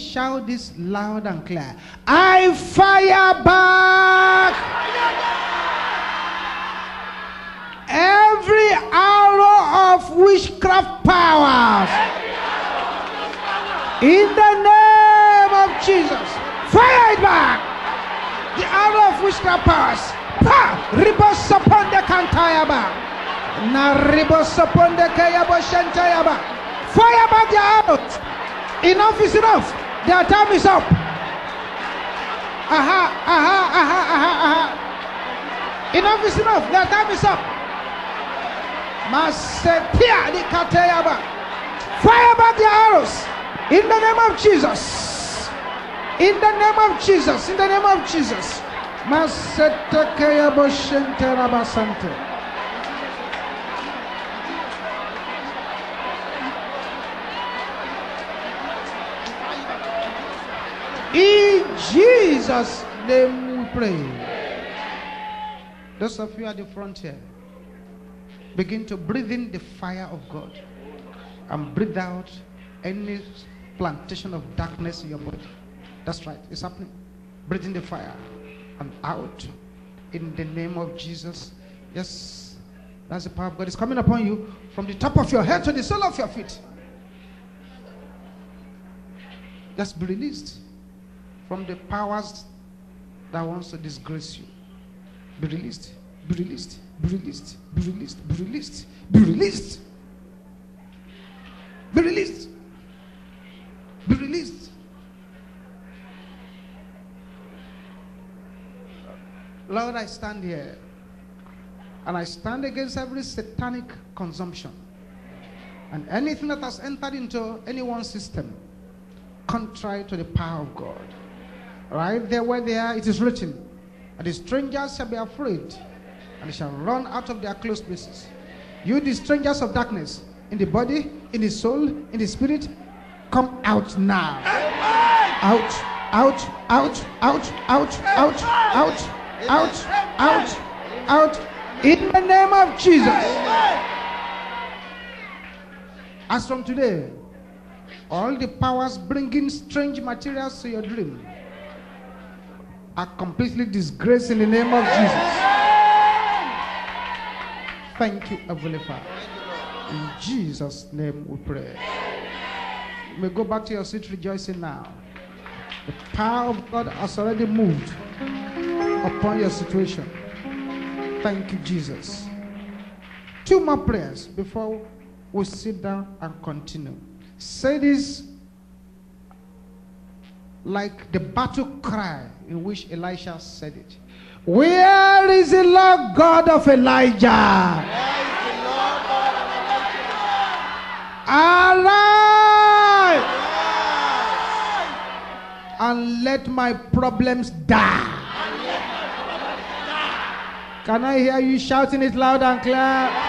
shout this loud and clear. I fire back every arrow of witchcraft powers. In the name of Jesus, fire it back. The arrow of witchcraft powers. Pa! Ribos upon the Kantayaba. Na ribos upon the Kayabo Shantayaba. Fire back the arrows. Enough is enough. Their time is up. Aha, aha, aha, aha, aha. Enough is enough. Their time is up. Masetia di Katayaba. Fire back the arrows. In the name of Jesus. In the name of Jesus. In the name of Jesus. Masetekaya Boshente Rabasante. In Jesus' name we pray. Those of you at the front here, begin to breathe in the fire of God and breathe out any plantation of darkness in your body. That's right, it's happening. Breathe in the fire and out in the name of Jesus. Yes, that's the power of God. It's coming upon you from the top of your head to the sole of your feet. Just be released from the powers that wants to disgrace you. Be released, be released, be released, be released, be released, be released, be released, be released. Lord, I stand here and I stand against every satanic consumption and anything that has entered into anyone's system contrary to the power of God. Right there where they are, it is written, and the strangers shall be afraid, and they shall run out of their closed places. You, the strangers of darkness, in the body, in the soul, in the spirit, come out now. Out, out, out, out, out, out, out, out, out, out, in the name of Jesus. As from today, all the powers bringing strange materials to your dream are completely disgraced in the name of Jesus. Thank you, Heavenly Father. In Jesus' name we pray. You may go back to your seat rejoicing now. The power of God has already moved upon your situation. Thank you, Jesus. 2 more prayers before we sit down and continue. Say this like the battle cry in which Elisha said it. Where is the Lord God of Elijah? Arise and let my problems die. Can I hear you shouting it loud and clear?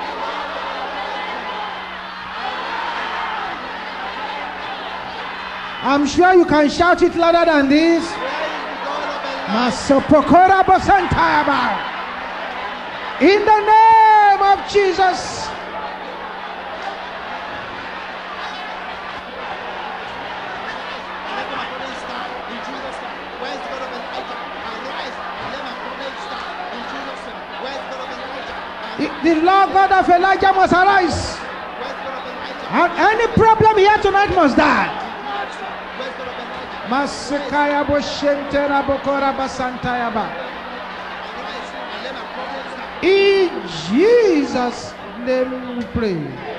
I'm sure you can shout it louder than this. In the name of Jesus. The Lord God of Elijah must arise. And any problem here tonight must die. Masekaya boshentera bokora basantayaba. In Jesus' name we pray.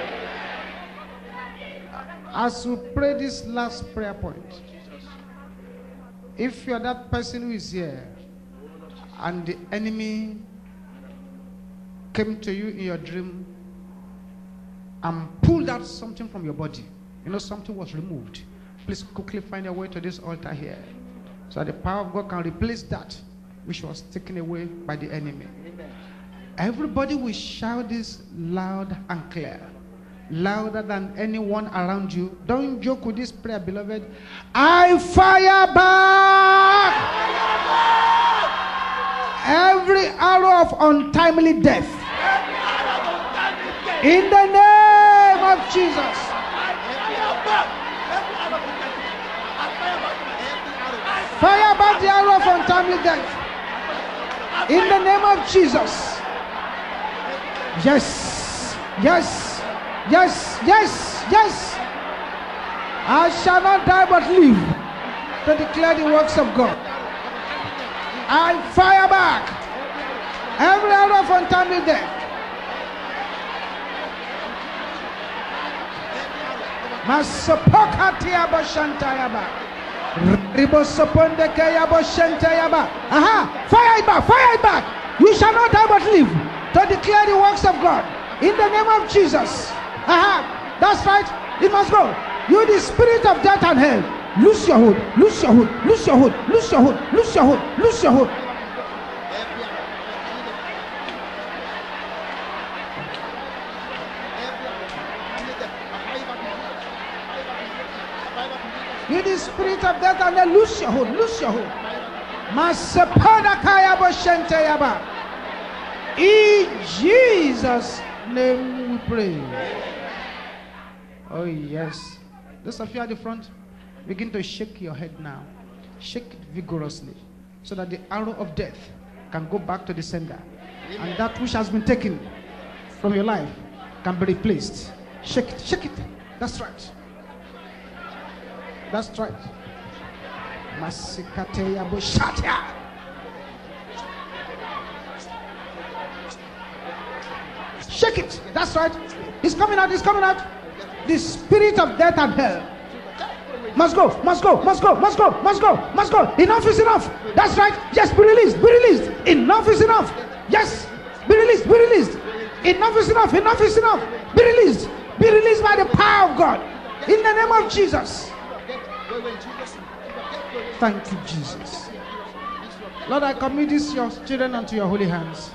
As we pray this last prayer point, if you are that person who is here and the enemy came to you in your dream and pulled out something from your body, you know, something was removed, please quickly find a way to this altar here so that the power of God can replace that which was taken away by the enemy. Amen. Everybody will shout this loud and clear, louder than anyone around you. Don't joke with this prayer, beloved. I fire back every arrow of untimely death in the name of Jesus. untimely death. In the name of Jesus. Yes. Yes. Yes. Yes. Yes. I shall not die but live to declare the works of God. I fire back every arrow of untimely death. Masopokatia boshantayaba. Ribosopondeke boshantayaba. Aha! Fire it back! Fire it back! You shall not die but live to declare the works of God. In the name of Jesus. Aha! That's right. It must go. You, the spirit of death and hell, loose your hood, loose your hood, loose your hood, loose your hood, loose your hood, loose your hood. You, the spirit of death and hell, loose your hood, loose your hood. In Jesus' name we pray. Oh yes. Those of you at the front, begin to shake your head now. Shake it vigorously so that the arrow of death can go back to the sender. And that which has been taken from your life can be replaced. Shake it, shake it. That's right. That's right. Shake it. That's right. It's coming out. It's coming out. The spirit of death and hell must go, must go, must go, must go, must go, must go. Enough is enough. That's right. Yes, be released, be released. Enough is enough. Yes, be released, be released. Enough is enough, enough is enough. Be released by the power of God. In the name of Jesus. Thank you, Jesus. Lord, I commit these your children unto your holy hands.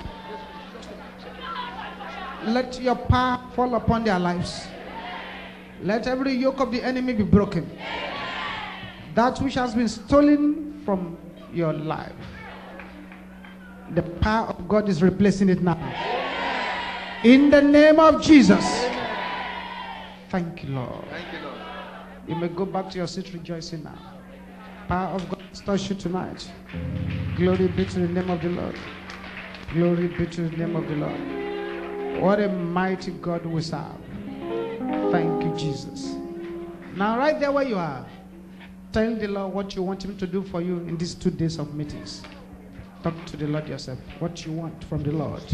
Let your power fall upon their lives. Let every yoke of the enemy be broken. That which has been stolen from your life, the power of God is replacing it now. In the name of Jesus. Thank you, Lord. Thank you, Lord. You may go back to your seat rejoicing now. Power of God has touched you tonight. Glory be to the name of the Lord. Glory be to the name of the Lord. What a mighty God we serve. Thank you, Jesus. Now, right there where you are, tell the Lord what you want him to do for you in these 2 days of meetings. Talk to the Lord yourself. What you want from the Lord.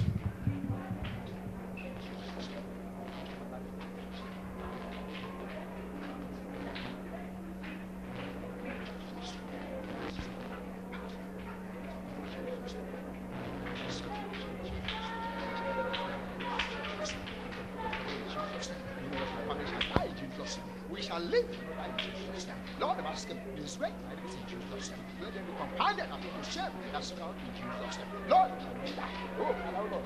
We shall live. Lord, I'm asking this way. I didn't see Jesus. Let them be companion and people share. That's not in Jesus. Lord, oh, Lord.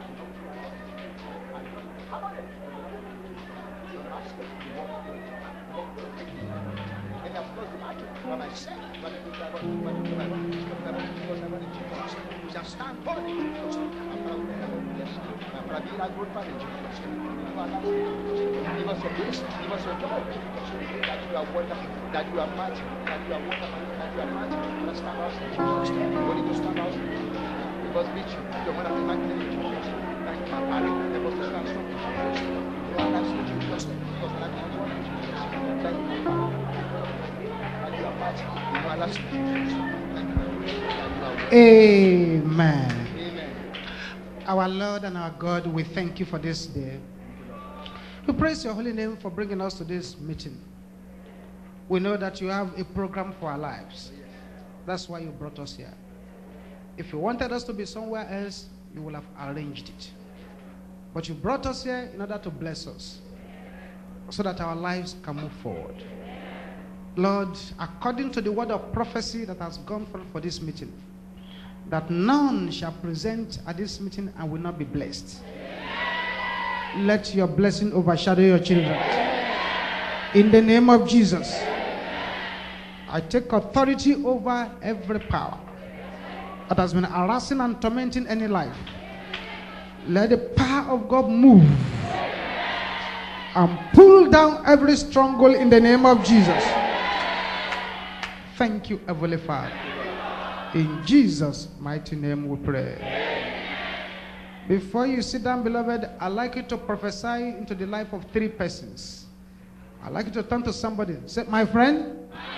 We shall stand for it. Give us your peace, give us your joy. That you are wonderful, that you are mighty, that you are wonderful, that you are mighty. Let's stand out in Jesus' name. Holy Ghost, stand out. We must meet you. Your wonderful mighty name in Jesus' name. Thank you, my Father. Help us to stand strong in Jesus' name. You are nice in Jesus' name. Because the life is one in Jesus' name. Thank you, my Father. That you are mighty. You are last in Jesus' name. Thank you. Amen. Amen. Our Lord and our God, we thank you for this day. We praise your holy name for bringing us to this meeting. We know that you have a program for our lives. That's why you brought us here. If you wanted us to be somewhere else, you would have arranged it. But you brought us here in order to bless us, so that our lives can move forward. Lord, according to the word of prophecy that has gone forth for this meeting, that none shall present at this meeting and will not be blessed. Let your blessing overshadow your children. In the name of Jesus, I take authority over every power that has been harassing and tormenting any life. Let the power of God move and pull down every stronghold in the name of Jesus. Thank you, Heavenly Father. In Jesus' mighty name we pray. Before you sit down, beloved, I'd like you to prophesy into the life of 3 persons. I'd like you to turn to somebody. Say, my friend,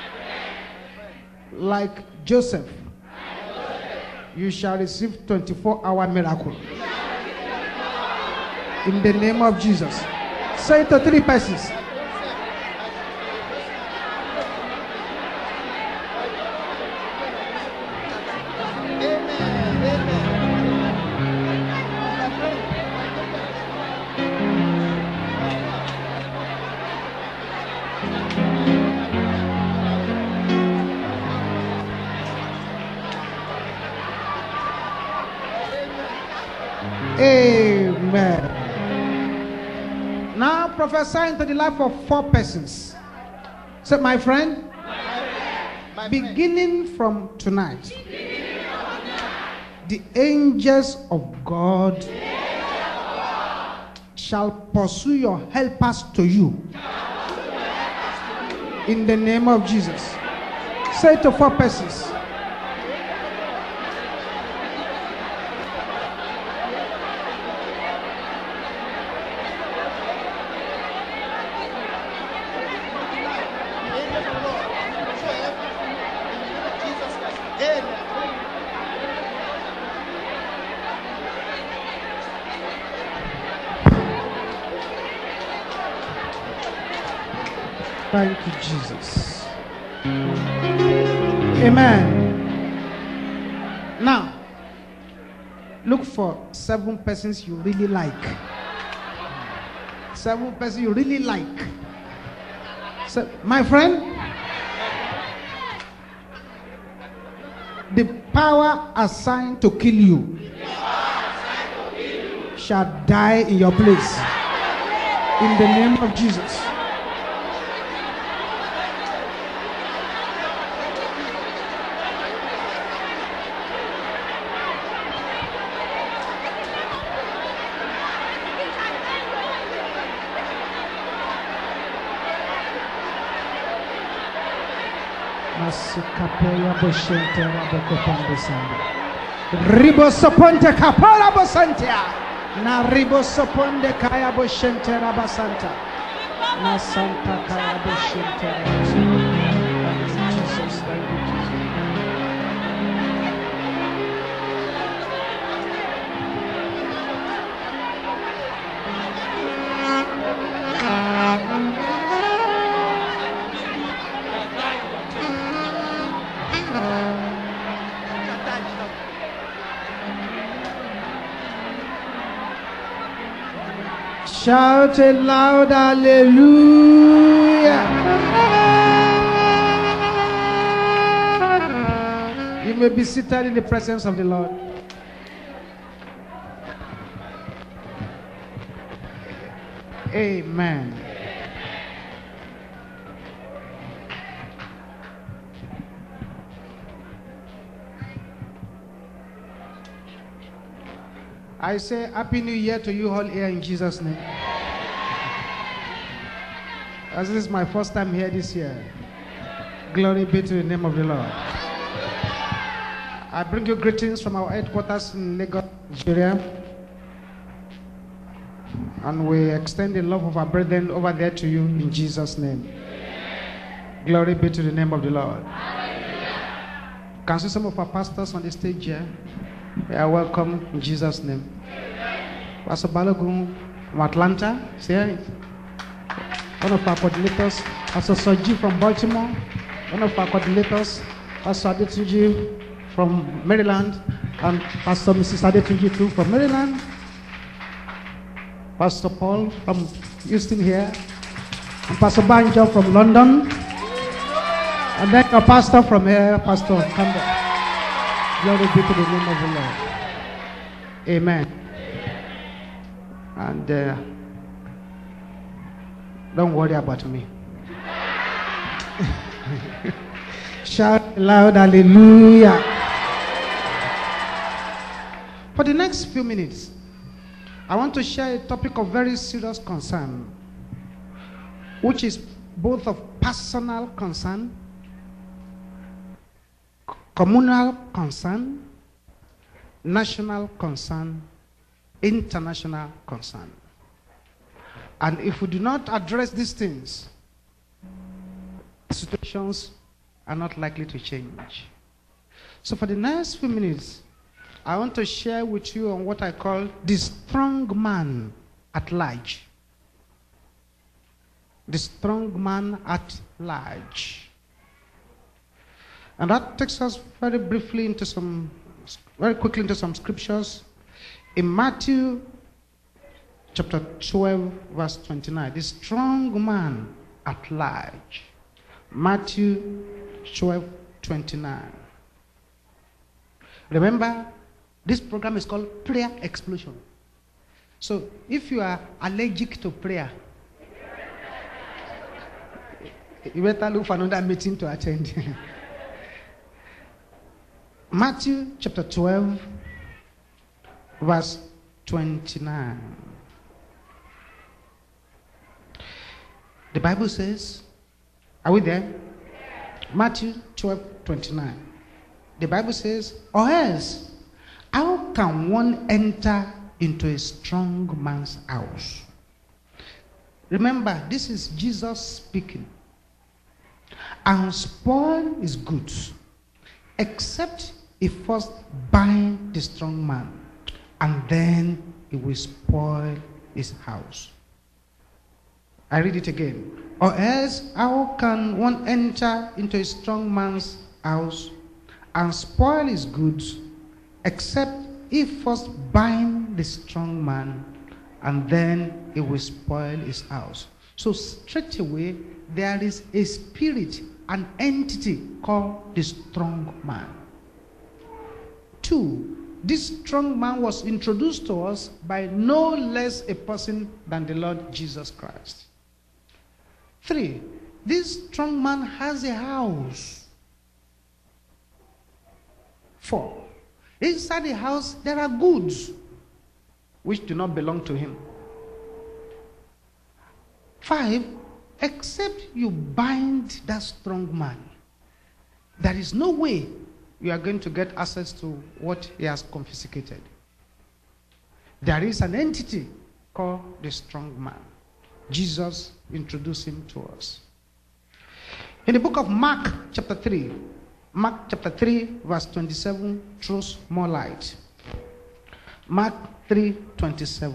like Joseph, you shall receive 24-hour miracle. In the name of Jesus. Say it to 3 persons. Amen. Now prophesy into the life of 4 persons. Say, my friend, beginning from tonight, the angels of God shall pursue your helpers to you. In the name of Jesus. Say it to 4 persons. Thank you, Jesus. Amen. Now, look for 7 persons you really like. 7 persons you really like. So, my friend, the power assigned to kill you shall die in your place. In the name of Jesus. Ribo soponte kapola bosantia. Na ribo soponde kaya boshente rabasanta. Na santa kaya boshente rabasanta. Jesus, thank you, Jesus. Shout it loud, hallelujah. You may be seated in the presence of the Lord. Amen. I say Happy New Year to you all here in Jesus' name. As this is my first time here this year, glory be to the name of the Lord. I bring you greetings from our headquarters in Lagos, Nigeria. And we extend the love of our brethren over there to you in Jesus' name. Glory be to the name of the Lord. Can see some of our pastors on the stage here. They are welcome in Jesus' name. Pastor Balogun from Atlanta, see here. One of our coordinators, Pastor Soji from Baltimore. One of our coordinators, Pastor Adetunji from Maryland, and Pastor Mrs. Adetunji too from Maryland. Pastor Paul from Houston here, and Pastor Banjo from London, and then a pastor from here, Pastor Campbell. Glory be to the name of the Lord. Amen. And don't worry about me. Shout loud, hallelujah. For the next few minutes, I want to share a topic of very serious concern, which is both of personal concern, communal concern, national concern, international concern. And if we do not address these things, situations are not likely to change. So for the next few minutes, I want to share with you on what I call the strong man at large. The strong man at large. And that takes us very quickly into some scriptures. In Matthew chapter 12, verse 29, the strong man at large. Matthew 12, 29. Remember, this program is called Prayer Explosion. So if you are allergic to prayer, you better look for another meeting to attend. Matthew chapter 12, verse 29. The Bible says, are we there? Matthew 12, 29. The Bible says, or else, how can one enter into a strong man's house? Remember, this is Jesus speaking. And spoil his goods, except he first bind the strong man, and then he will spoil his house. I read it again. Or else, how can one enter into a strong man's house and spoil his goods, except he first bind the strong man, and then he will spoil his house? So straight away, there is a spirit, an entity called the strong man. 2, this strong man was introduced to us by no less a person than the Lord Jesus Christ. 3, this strong man has a house. 4, inside the house there are goods which do not belong to him. 5, except you bind that strong man, there is no way you are going to get access to what he has confiscated. There is an entity called the strong man. Jesus introduced him to us. In the book of Mark chapter 3, verse 27 throws more light. Mark 3:27.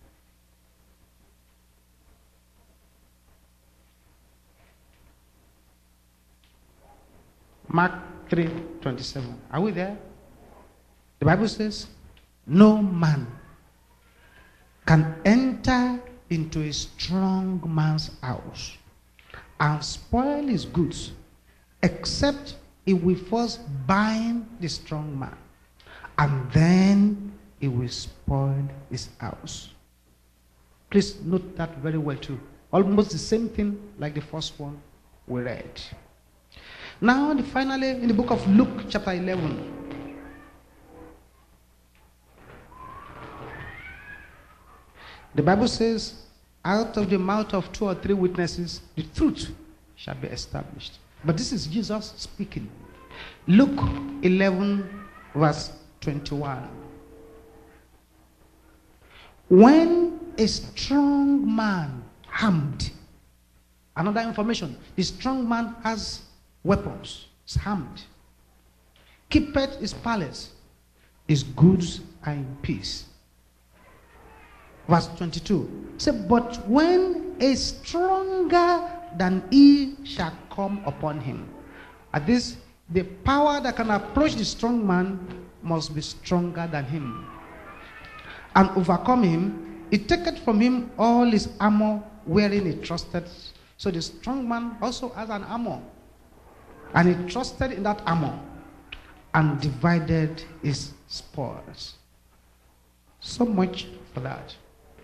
Mark 3:27. Are we there? The Bible says, no man can enter into a strong man's house and spoil his goods, except he will first bind the strong man, and then he will spoil his house. Please note that very well too. Almost the same thing like the first one we read. Now, finally, in the book of Luke, chapter 11. The Bible says, out of the mouth of 2 or 3 witnesses, the truth shall be established. But this is Jesus speaking. Luke 11, verse 21. When a strong man armed, another information, the strong man has weapons, is armed, keepeth his palace, his goods are in peace. Verse 22 says, but when a stronger than he shall come upon him. At this, the power that can approach the strong man must be stronger than him, and overcome him. He taketh from him all his armor wherein he trusted. So the strong man also has an armor, and he trusted in that armor and divided his spoils. So much for that.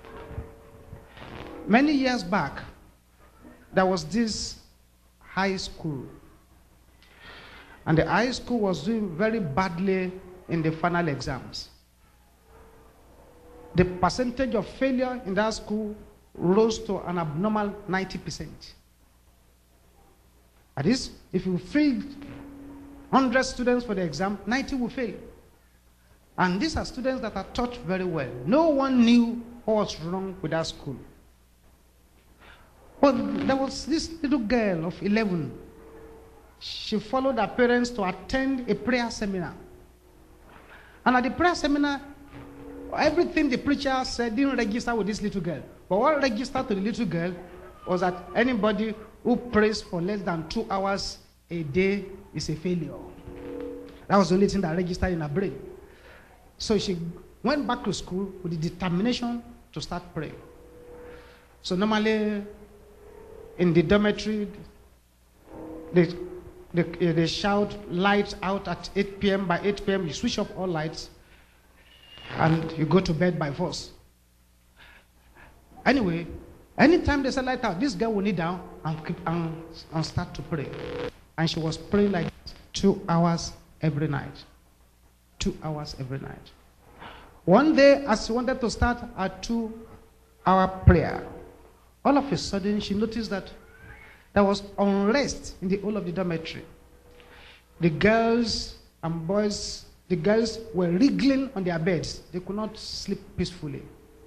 Many years back, there was this high school, and the high school was doing very badly in the final exams. The percentage of failure in that school rose to an abnormal 90%. That is, if you failed 100 students for the exam, 90 will fail. And these are students that are taught very well. No one knew what was wrong with that school. But there was this little girl of 11. She followed her parents to attend a prayer seminar. And at the prayer seminar, everything the preacher said didn't register with this little girl. But what registered to the little girl was that anybody who prays for less than 2 hours a day is a failure. That was the only thing that registered in her brain. So she went back to school with the determination to start praying. So normally in the dormitory, they shout lights out at 8 p.m. By 8 p.m. you switch off all lights and you go to bed by force. Anyway, anytime they say light out, this girl will kneel down and start to pray. And she was praying like 2 hours every night. 2 hours every night. One day, as she wanted to start a 2-hour prayer, all of a sudden she noticed that there was unrest in the whole of the dormitory. The girls and boys, the girls were wriggling on their beds. They could not sleep peacefully.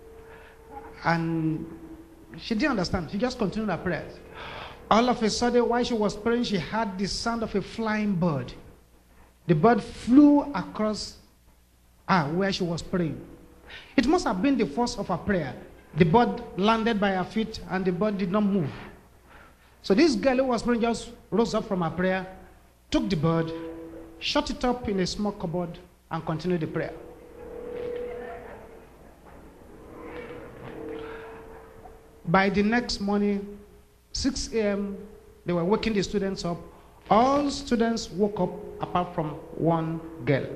And she didn't understand. She just continued her prayers. All of a sudden, while she was praying, she heard the sound of a flying bird. The bird flew across where she was praying. It must have been the force of her prayer. The bird landed by her feet and the bird did not move. So this girl who was praying just rose up from her prayer, took the bird, shut it up in a small cupboard, and continued the prayer. By the next morning, 6 a.m., they were waking the students up. All students woke up apart from one girl.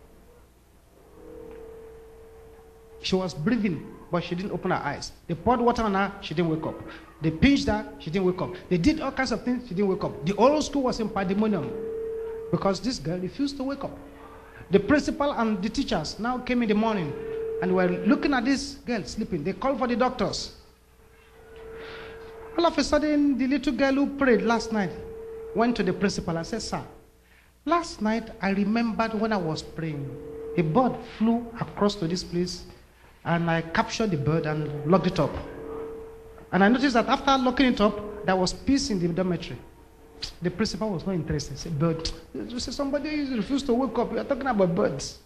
She was breathing, but she didn't open her eyes. They poured water on her, she didn't wake up. They pinched her, she didn't wake up. They did all kinds of things, she didn't wake up. The whole school was in pandemonium because this girl refused to wake up. The principal and the teachers now came in the morning and were looking at this girl sleeping. They called for the doctors. All of a sudden, the little girl who prayed last night went to the principal and said, "Sir, last night I remembered when I was praying, a bird flew across to this place and I captured the bird and locked it up. And I noticed that after locking it up, there was peace in the dormitory." The principal was not interested. He said, "Bird? You say somebody refused to wake up. You are talking about birds."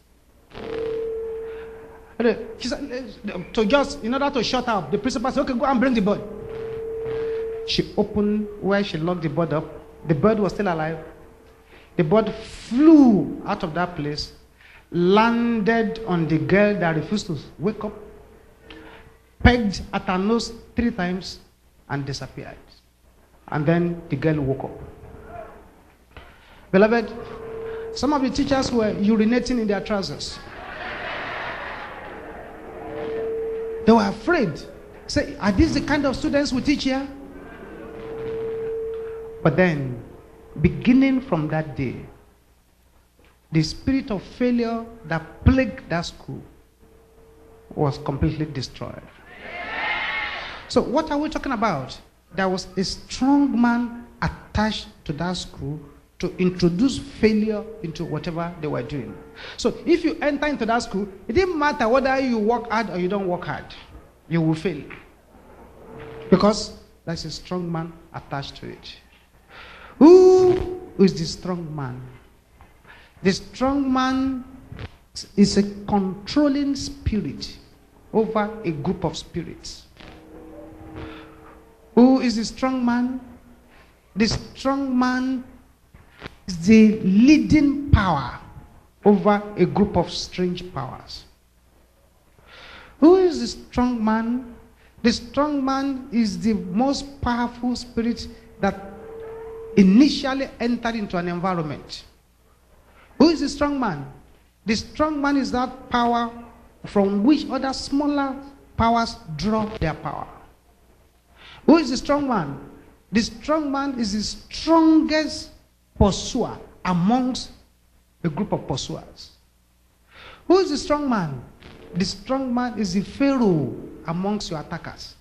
She said, in order to shut her up, the principal said, "Okay, go and bring the bird." She opened where she locked the bird up. The bird was still alive. The bird flew out of that place, landed on the girl that refused to wake up, pegged at her nose 3 times, and disappeared. And then the girl woke up. Beloved, some of the teachers were urinating in their trousers. They were afraid. Say, are these the kind of students we teach here? But then, beginning from that day, the spirit of failure that plagued that school was completely destroyed. So what are we talking about? There was a strong man attached to that school to introduce failure into whatever they were doing. So if you enter into that school, it didn't matter whether you work hard or you don't work hard. You will fail. Because there's a strong man attached to it. Who is the strong man? The strong man is a controlling spirit over a group of spirits. Who is the strong man? The strong man is the leading power over a group of strange powers. Who is the strong man? The strong man is the most powerful spirit that initially entered into an environment. Who is the strong man? The strong man is that power from which other smaller powers draw their power. Who is the strong man? The strong man is the strongest pursuer amongst a group of pursuers. Who is the strong man? The strong man is the Pharaoh amongst your attackers.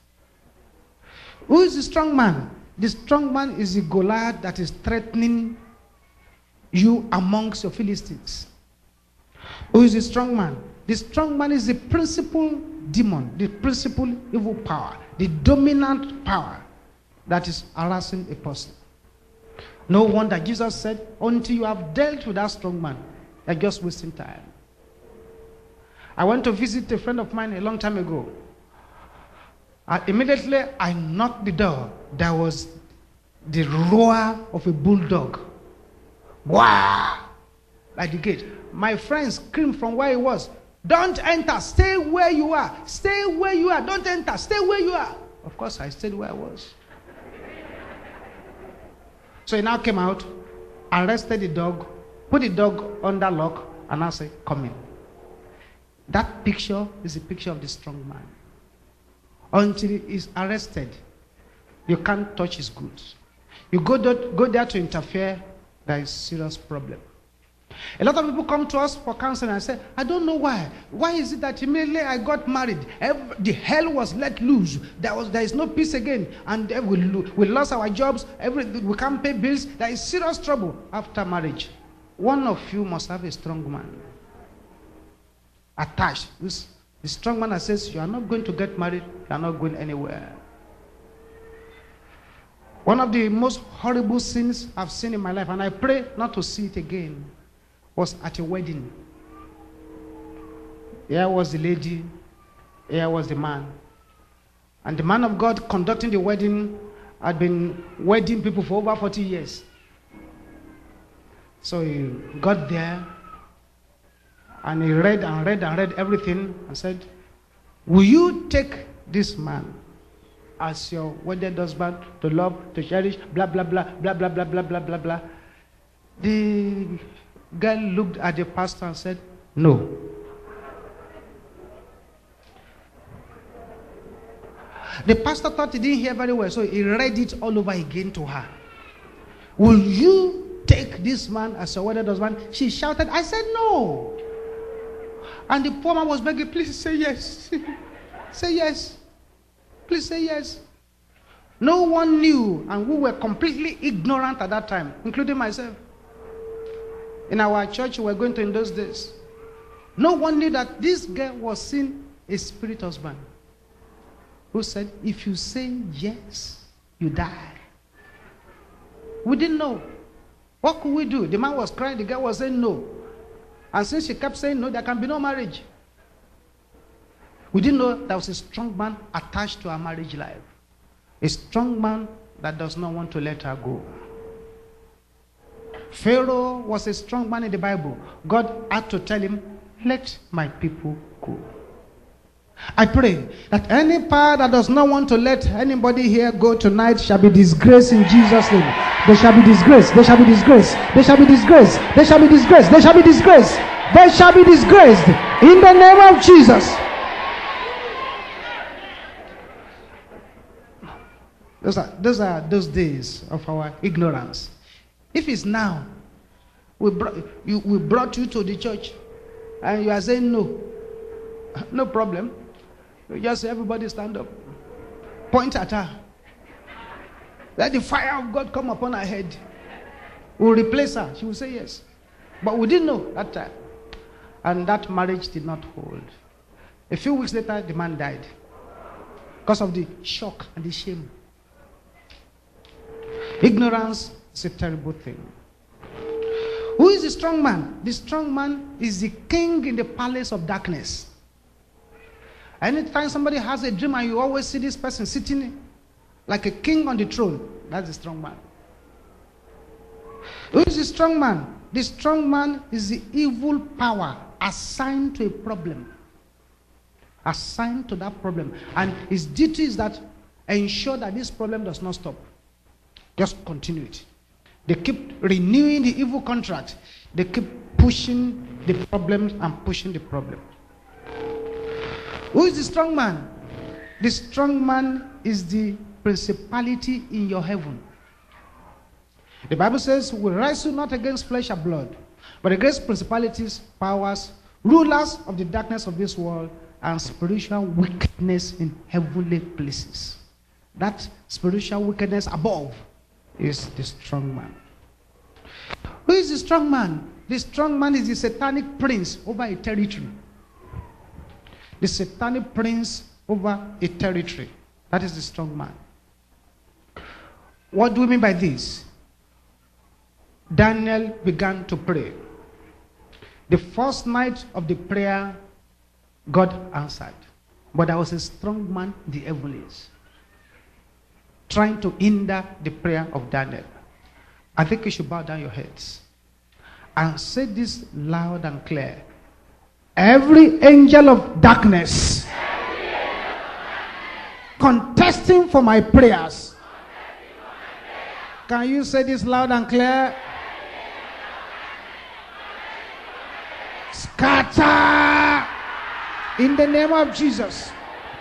Who is the strong man? The strong man is the Goliath that is threatening you amongst your Philistines. Who is the strong man? The strong man is the principal demon, the principal evil power, the dominant power that is harassing a person. No wonder Jesus said, until you have dealt with that strong man, you're just wasting time. I went to visit a friend of mine a long time ago. Immediately, I knocked the door. There was the roar of a bulldog. Wow! Like the gate. My friend screamed from where he was, don't enter, stay where you are. Stay where you are, don't enter, stay where you are. Of course, I stayed where I was. So he now came out, arrested the dog, put the dog under lock, and I said, come in. That picture is a picture of the strong man. Until he is arrested, you can't touch his goods. You go there to interfere, there is serious problem. A lot of people come to us for counseling and say, I don't know why. Why is it that immediately I got married, the hell was let loose. There is no peace again. And we lost our jobs. We can't pay bills. There is serious trouble after marriage. One of you must have a strong man attached. The strong man that says, you are not going to get married. You are not going anywhere. One of the most horrible sins I've seen in my life, and I pray not to see it again, was at a wedding. Here was the lady, here was the man. And the man of God conducting the wedding had been wedding people for over 40 years. So he got there and he read and read and read everything and said, will you take this man as your wedded husband, to love, to cherish, blah, blah, blah, blah, blah, blah, blah, blah, blah, blah. The girl looked at the pastor and said, no. The pastor thought he didn't hear very well, so he read it all over again to her. Will you take this man as your wedded husband? She shouted. I said, no. And the poor man was begging, please say yes. Say yes. Please say yes. No one knew, and we were completely ignorant at that time, including myself. In our church we were going to in those days. No one knew that this girl was seeing a spirit husband who said, if you say yes, you die. We didn't know. What could we do? The man was crying, the girl was saying no. And since she kept saying no, there can be no marriage. We didn't know there was a strong man attached to our marriage life. A strong man that does not want to let her go. Pharaoh was a strong man in the Bible. God had to tell him, let my people go. I pray that any power that does not want to let anybody here go tonight shall be disgraced in Jesus' name. They shall be disgraced. They shall be disgraced. They shall be disgraced. They shall be disgraced. They shall be disgraced. They shall be disgraced in the name of Jesus. Those are those days of our ignorance. If it's now, we brought you to the church and you are saying no, no problem. You just say, everybody stand up. Point at her. Let the fire of God come upon her head. We'll replace her. She will say yes. But we didn't know that time. And that marriage did not hold. A few weeks later, the man died. Because of the shock and the shame. Ignorance is a terrible thing. Who is the strong man? The strong man is the king in the palace of darkness. Anytime somebody has a dream and you always see this person sitting like a king on the throne, that's the strong man. Who is the strong man? The strong man is the evil power assigned to a problem. Assigned to that problem. And his duty is that ensure that this problem does not stop. Just continue it. They keep renewing the evil contract. They keep pushing the problems and pushing the problem. Who is the strong man? The strong man is the principality in your heaven. The Bible says, we wrestle not against flesh and blood, but against principalities, powers, rulers of the darkness of this world, and spiritual wickedness in heavenly places. That spiritual wickedness above is the strong man. Who is the strong man? The strong man is the satanic prince over a territory. The satanic prince over a territory. That is the strong man. What do we mean by this? Daniel began to pray. The first night of the prayer, God answered. But there was a strong man in the heavens trying to hinder the prayer of Daniel. I think you should bow down your heads and say this loud and clear. Every angel of darkness contesting for my prayers. Can you say this loud and clear? Scatter in the name of Jesus.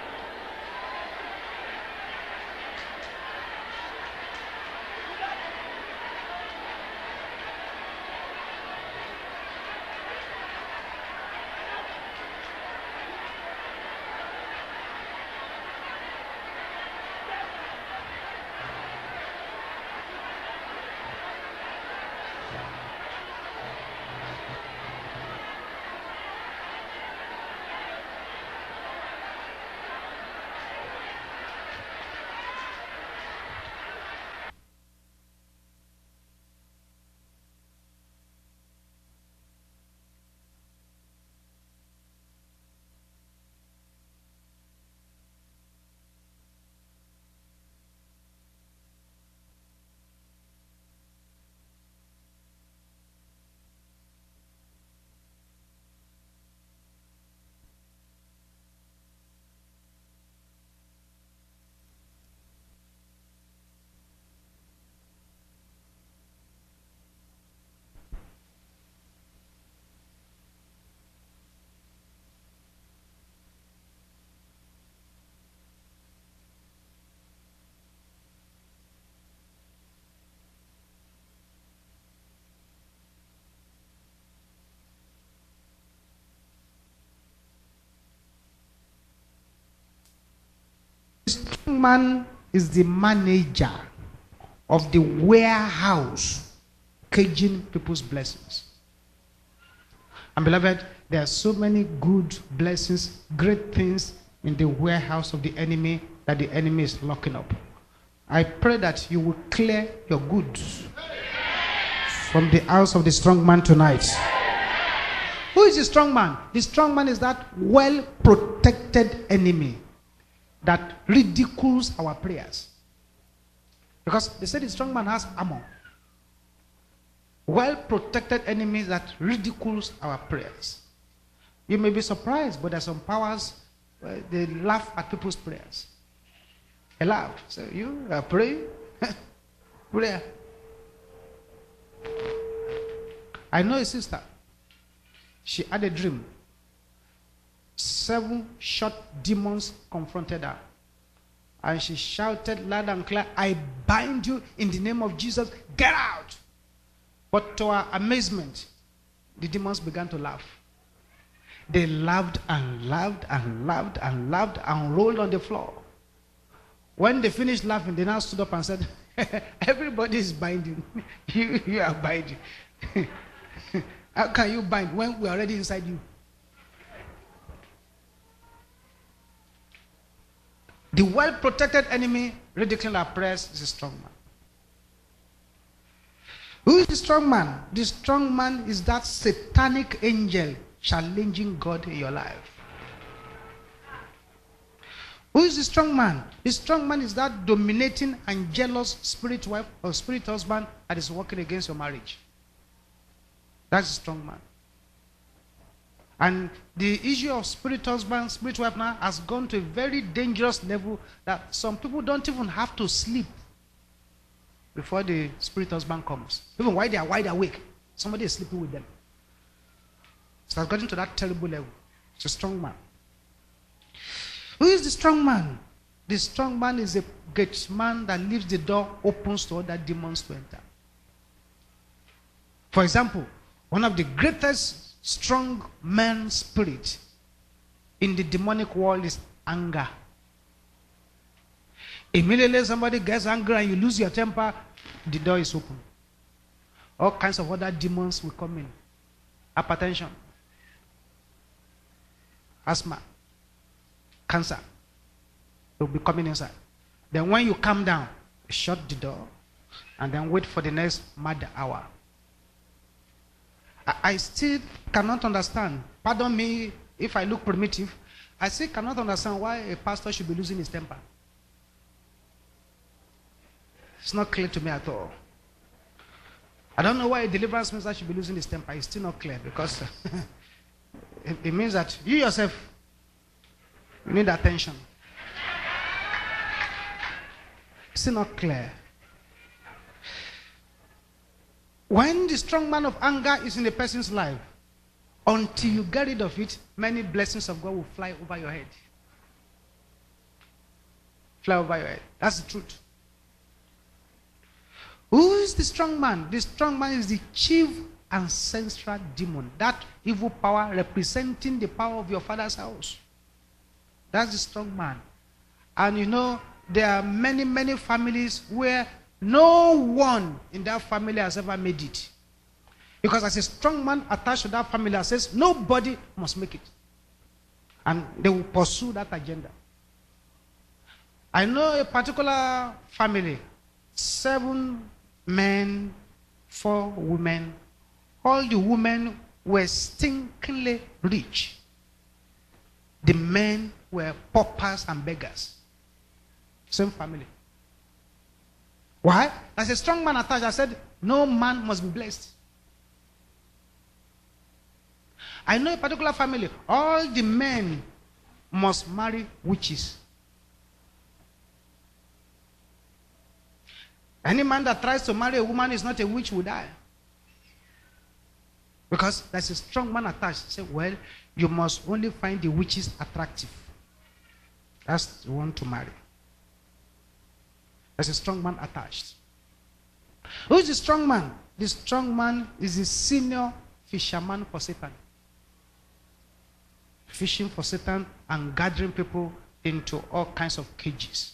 Strong man is the manager of the warehouse caging people's blessings. And beloved, there are so many good blessings, great things in the warehouse of the enemy that the enemy is locking up. I pray that you will clear your goods from the house of the strong man tonight. Who is the strong man? The strong man is that well-protected enemy that ridicules our prayers. Because they said the strong man has armor. Well-protected enemies that ridicules our prayers. You may be surprised, but there are some powers, they laugh at people's prayers. They laugh. So you are praying? Prayer. I know a sister. She had a dream. 7 short demons confronted her. And she shouted loud and clear, I bind you in the name of Jesus, get out. But to her amazement, the demons began to laugh. They laughed and laughed and laughed and laughed and rolled on the floor. When they finished laughing, they now stood up and said, everybody is binding. You are binding. How can you bind when we are already inside you? The well-protected enemy ridiculing our prayers is a strong man. Who is the strong man? The strong man is that satanic angel challenging God in your life. Who is the strong man? The strong man is that dominating and jealous spirit wife or spirit husband that is working against your marriage. That's a strong man. And the issue of spirit husband, spirit wife now has gone to a very dangerous level that some people don't even have to sleep before the spirit husband comes. Even while they are wide awake, somebody is sleeping with them. So it's gotten to that terrible level. It's a strong man. Who is the strong man? The strong man is a gate man that leaves the door open to other demons to enter. For example, one of the greatest strong man spirit in the demonic world is anger. Immediately somebody gets angry and you lose your temper, the door is open. all kinds of other demons will come in. Hypertension, asthma, cancer will be coming inside. Then when you calm down, shut the door and then wait for the next mad hour. I still cannot understand. Pardon me if I look primitive. I still cannot understand why a pastor should be losing his temper. It's not clear to me at all. I don't know why a deliverance minister should be losing his temper. It's still not clear because it means that you yourself, you need attention. It's still not clear. When the strong man of anger is in a person's life, until you get rid of it, many blessings of God will fly over your head. Fly over your head. That's the truth. Who is the strong man? The strong man is the chief ancestral demon. That evil power representing the power of your father's house. That's the strong man. And you know, there are many, many families where no one in that family has ever made it. Because as a strong man attached to that family that says, nobody must make it. And they will pursue that agenda. I know a particular family, 7 men, 4 women. All the women were stinkingly rich. The men were paupers and beggars. Same family. Why? As a strong man attached, I said, no man must be blessed. I know a particular family, all the men must marry witches. Any man that tries to marry a woman is not a witch will die. Because there's a strong man attached. Say, well, you must only find the witches attractive. That's the one to marry. There's a strong man attached. Who is the strong man? The strong man is the senior fisherman for Satan. Fishing for Satan and gathering people into all kinds of cages.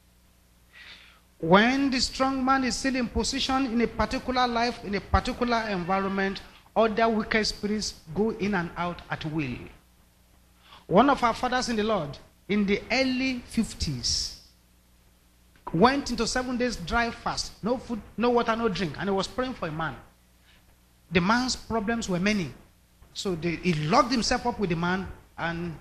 When the strong man is still in position in a particular life, in a particular environment, other wicked spirits go in and out at will. One of our fathers in the Lord, in the early 50s, went into 7 days dry fast, no food, no water, no drink, and he was praying for a man. The man's problems were many. So he locked himself up with the man and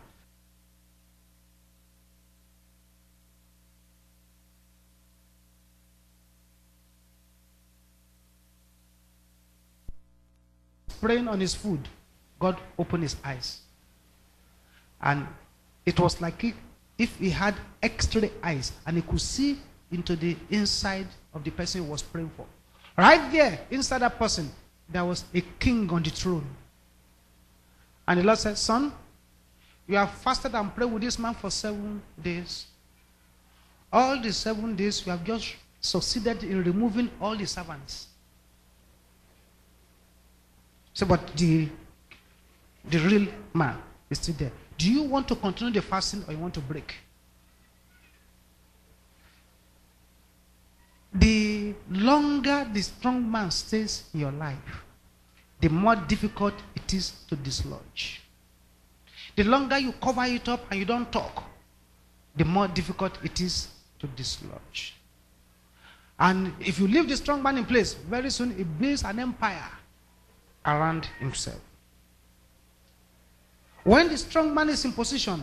praying on his food. God opened his eyes. And it was like if he had X-ray eyes and he could see into the inside of the person he was praying for. Right there, inside that person, there was a king on the throne. And the Lord said, son, you have fasted and prayed with this man for 7 days. All the 7 days, you have just succeeded in removing all the servants. So, but the real man is still there. Do you want to continue the fasting or you want to break? The longer the strong man stays in your life, the more difficult it is to dislodge. The longer you cover it up and you don't talk, the more difficult it is to dislodge. And if you leave the strong man in place, very soon he builds an empire around himself. When the strong man is in position,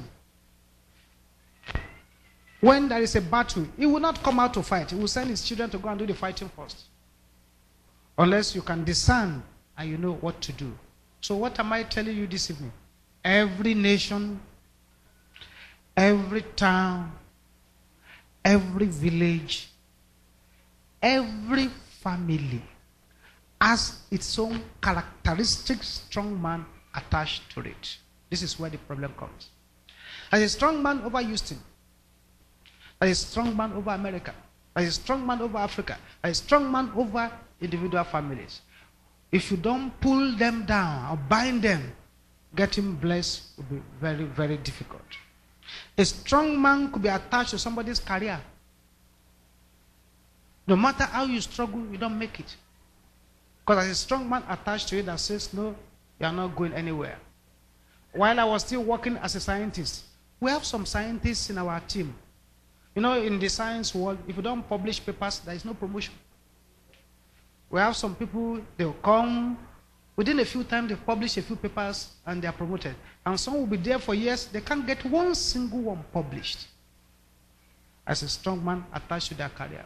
when there is a battle, he will not come out to fight. He will send his children to go and do the fighting first. Unless you can discern and you know what to do. So what am I telling you this evening? Every nation, every town, every village, every family has its own characteristic strong man attached to it. This is where the problem comes. There's a strong man over Houston. There's a strong man over America. There's a strong man over Africa. There's a strong man over individual families. If you don't pull them down or bind them, getting blessed will be very, very difficult. A strong man could be attached to somebody's career. No matter how you struggle, you don't make it. Because there's a strong man attached to it that says, no, you are not going anywhere. While I was still working as a scientist, we have some scientists in our team. You know, in the science world, if you don't publish papers, there is no promotion. We have some people, they'll come, within a few times, they've published a few papers and they are promoted. And some will be there for years, they can't get one single one published. As a strong man attached to their career.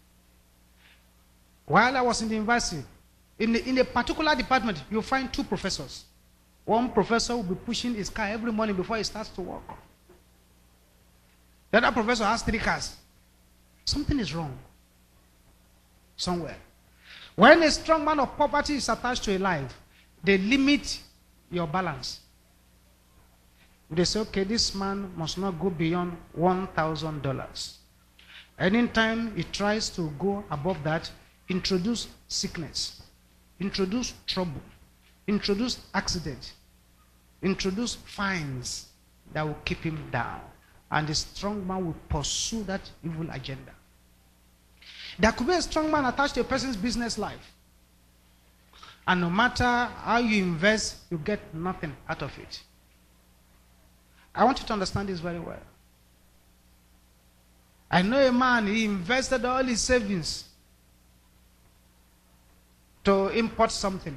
While I was in the university, in a particular department, you'll find two professors. One professor will be pushing his car every morning before he starts to work. The other professor has 3 cars. Something is wrong. Somewhere. When a strong man of poverty is attached to a life, they limit your balance. They say, okay, this man must not go beyond $1,000. Anytime he tries to go above that, introduce sickness, introduce trouble, introduce accident, introduce fines that will keep him down. And the strong man will pursue that evil agenda. There could be a strong man attached to a person's business life. And no matter how you invest, you get nothing out of it. I want you to understand this very well. I know a man, he invested all his savings to import something.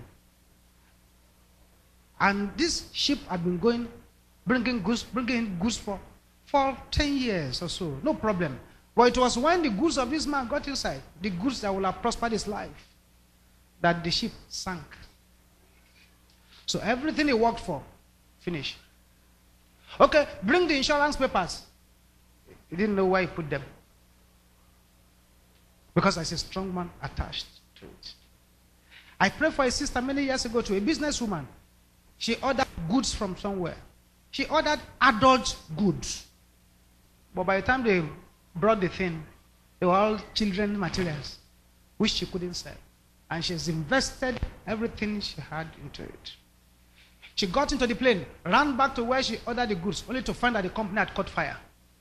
And this ship had been going, bringing goods for 10 years or so. No problem. But it was when the goods of this man got inside, the goods that will have prospered his life, that the ship sank. So everything he worked for, finished. Okay, bring the insurance papers. He didn't know where he put them. Because there's a strong man attached to it. I prayed for a sister many years ago to a businesswoman. She ordered goods from somewhere. She ordered adult goods. But by the time they brought the thing, they were all children materials, which she couldn't sell. And she's invested everything she had into it. She got into the plane, ran back to where she ordered the goods, only to find that the company had caught fire.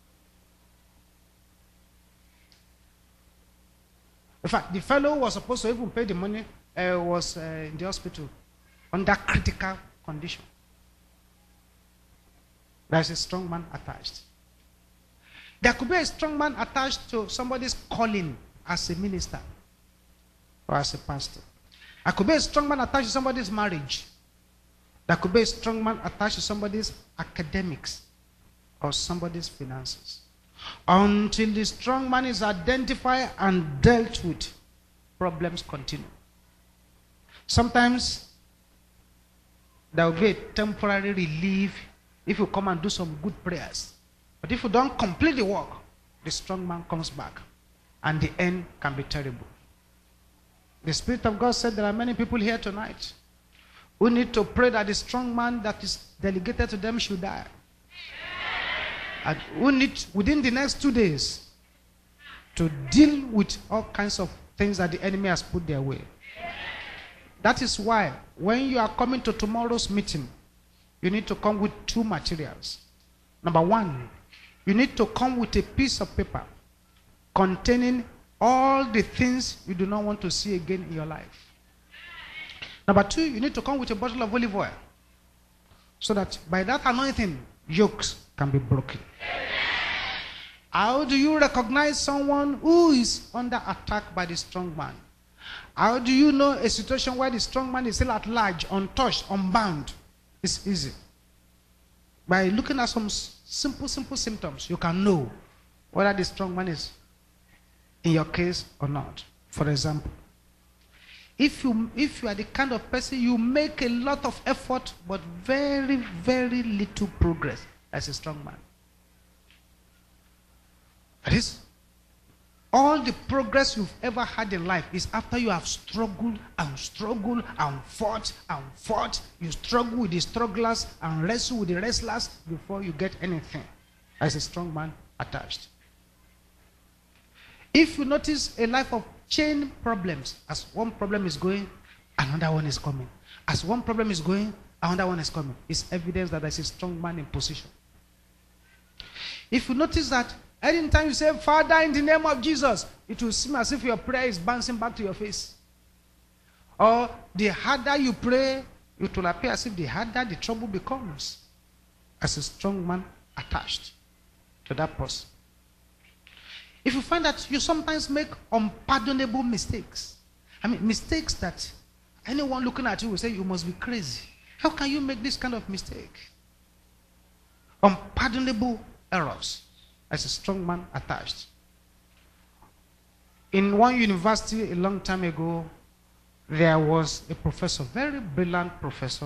In fact, the fellow who was supposed to even pay the money was in the hospital under critical condition. There's a strong man attached. There could be a strong man attached to somebody's calling as a minister or as a pastor. There could be a strong man attached to somebody's marriage. There could be a strong man attached to somebody's academics or somebody's finances. Until the strong man is identified and dealt with, problems continue. Sometimes there will be a temporary relief if you come and do some good prayers. But if you don't complete the work, the strong man comes back. And the end can be terrible. The Spirit of God said there are many people here tonight who need to pray that the strong man that is delegated to them should die. And who need, within the next 2 days, to deal with all kinds of things that the enemy has put their way. That is why, when you are coming to tomorrow's meeting, you need to come with 2 materials. Number 1, you need to come with a piece of paper containing all the things you do not want to see again in your life. Number 2, you need to come with a bottle of olive oil, so that by that anointing, yokes can be broken. How do you recognize someone who is under attack by the strong man? How do you know a situation where the strong man is still at large, untouched, unbound? It's easy. By looking at some simple symptoms, you can know whether the strong man is in your case or not. For example, if you are the kind of person you make a lot of effort but very, very little progress, that's a strong man. That is, all the progress you've ever had in life is after you have struggled and struggled and fought and fought. You struggle with the strugglers and wrestle with the wrestlers before you get anything. As a strong man attached. If you notice a life of chain problems, as one problem is going, another one is coming. As one problem is going, another one is coming. It's evidence that there's a strong man in position. If you notice that anytime you say, Father, in the name of Jesus, it will seem as if your prayer is bouncing back to your face. Or the harder you pray, it will appear as if the harder the trouble becomes, as a strong man attached to that person. If you find that you sometimes make unpardonable mistakes, I mean mistakes that anyone looking at you will say you must be crazy. How can you make this kind of mistake? Unpardonable errors, as a strong man attached. In one university a long time ago, there was a professor, very brilliant professor.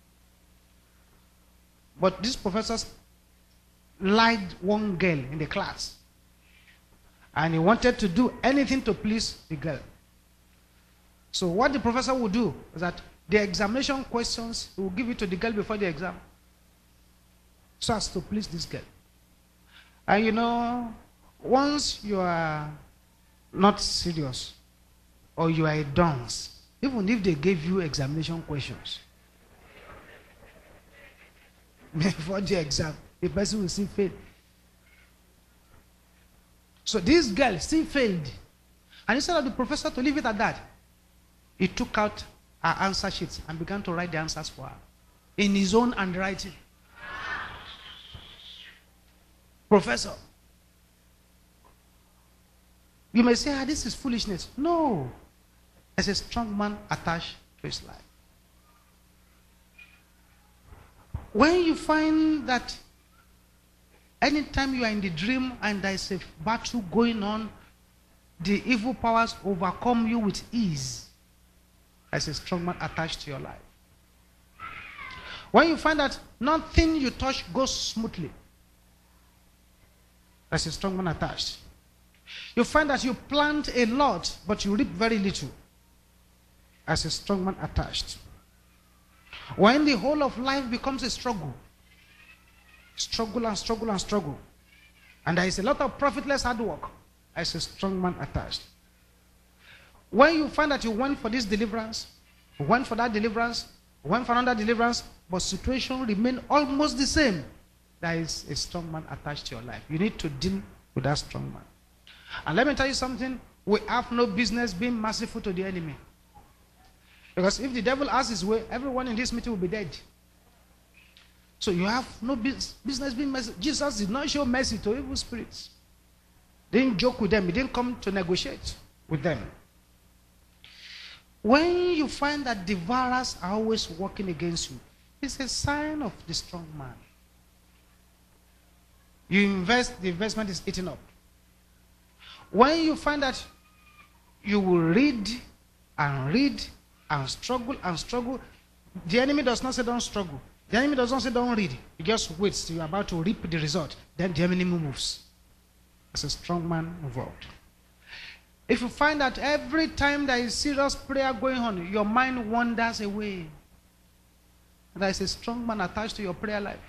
But this professor lied one girl in the class. And he wanted to do anything to please the girl. So what the professor would do is that the examination questions, he will give it to the girl before the exam, so as to please this girl. And you know, once you are not serious, or you are a dunce, even if they gave you examination questions, before the exam, the person will still fail. So this girl still failed. And instead of the professor to leave it at that, he took out her answer sheets and began to write the answers for her in his own handwriting. Professor, you may say, this is foolishness. No. As a strong man attached to his life. When you find that anytime you are in the dream and there is a battle going on, the evil powers overcome you with ease, as a strong man attached to your life. When you find that nothing you touch goes smoothly, as a strong man attached. You find that you plant a lot, but you reap very little, as a strong man attached. When the whole of life becomes a struggle, struggle and struggle and struggle, and there is a lot of profitless hard work, as a strong man attached. When you find that you went for this deliverance, went for that deliverance, went for another deliverance, but situation remain almost the same, there is a strong man attached to your life. You need to deal with that strong man. And let me tell you something, we have no business being merciful to the enemy. Because if the devil has his way, everyone in this meeting will be dead. So you have no business being merciful. Jesus did not show mercy to evil spirits. He didn't joke with them. He didn't come to negotiate with them. When you find that devourers are always working against you, it's a sign of the strong man. You invest, the investment is eaten up. When you find that you will read and struggle, the enemy does not say don't struggle. The enemy does not say don't read. He just waits till you're about to reap the result. Then the enemy moves. As a strong man involved. If you find that every time there is serious prayer going on, your mind wanders away, there is a strong man attached to your prayer life.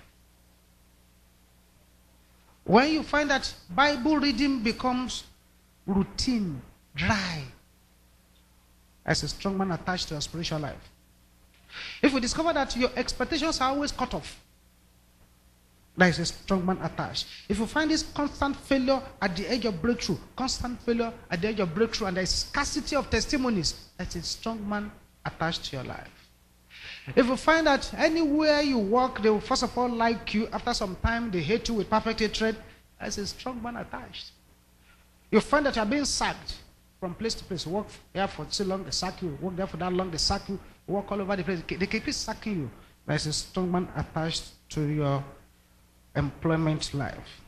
When you find that Bible reading becomes routine, dry, as a strong man attached to your spiritual life. If we discover that your expectations are always cut off, there is a strong man attached. If you find this constant failure at the edge of breakthrough, constant failure at the edge of breakthrough, and there is scarcity of testimonies, that's a strong man attached to your life. If you find that anywhere you walk, they will first of all like you, after some time they hate you with perfect hatred, that's a strong man attached. You find that you are being sacked from place to place. You work here for so long, they sack you. You work there for that long, they sack you. You work all over the place. They keep sacking you. There's a strong man attached to your employment life.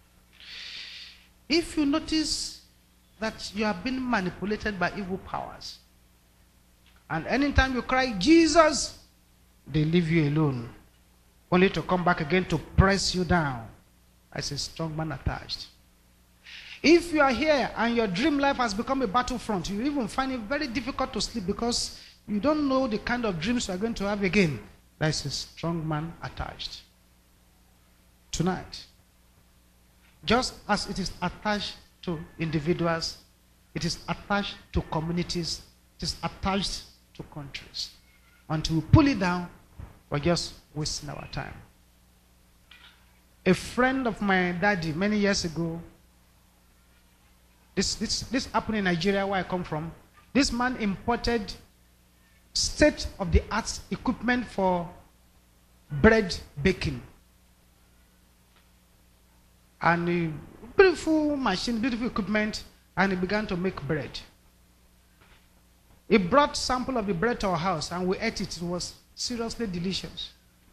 If you notice that you are being manipulated by evil powers, and anytime you cry, Jesus, they leave you alone, only to come back again to press you down, as a strong man attached. If you are here and your dream life has become a battlefront, you even find it very difficult to sleep because you don't know the kind of dreams you are going to have again, there is a strong man attached. Tonight, just as it is attached to individuals, it is attached to communities, it is attached to countries. Until we pull it down, we're just wasting our time. A friend of my daddy many years ago, this happened in Nigeria, where I come from. This man imported state-of-the-art equipment for bread baking. And a beautiful machine, beautiful equipment, and he began to make bread. He brought sample of the bread to our house, and we ate it. It was seriously delicious.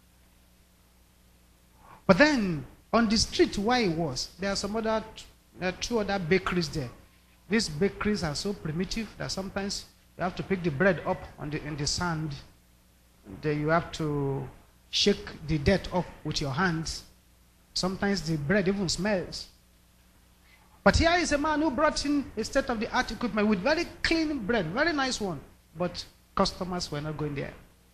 But then, on the street where he was, there are 2 other bakeries there. These bakeries are so primitive that sometimes you have to pick the bread up in the sand. Then you have to shake the dirt off with your hands. Sometimes the bread even smells. But here is a man who brought in a state-of-the-art equipment with very clean bread, very nice one. But customers were not going there.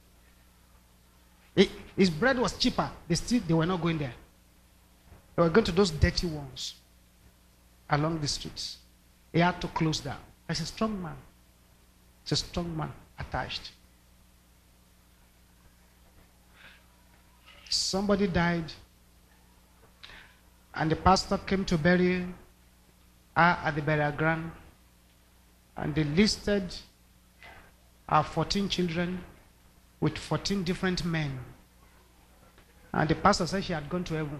His bread was cheaper. They were not going there. They were going to those dirty ones along the streets. He had to close down. He's a strong man. He's a strong man attached. Somebody died, and the pastor came to bury her at the burial ground, and they listed our 14 children with 14 different men. And the pastor said she had gone to heaven.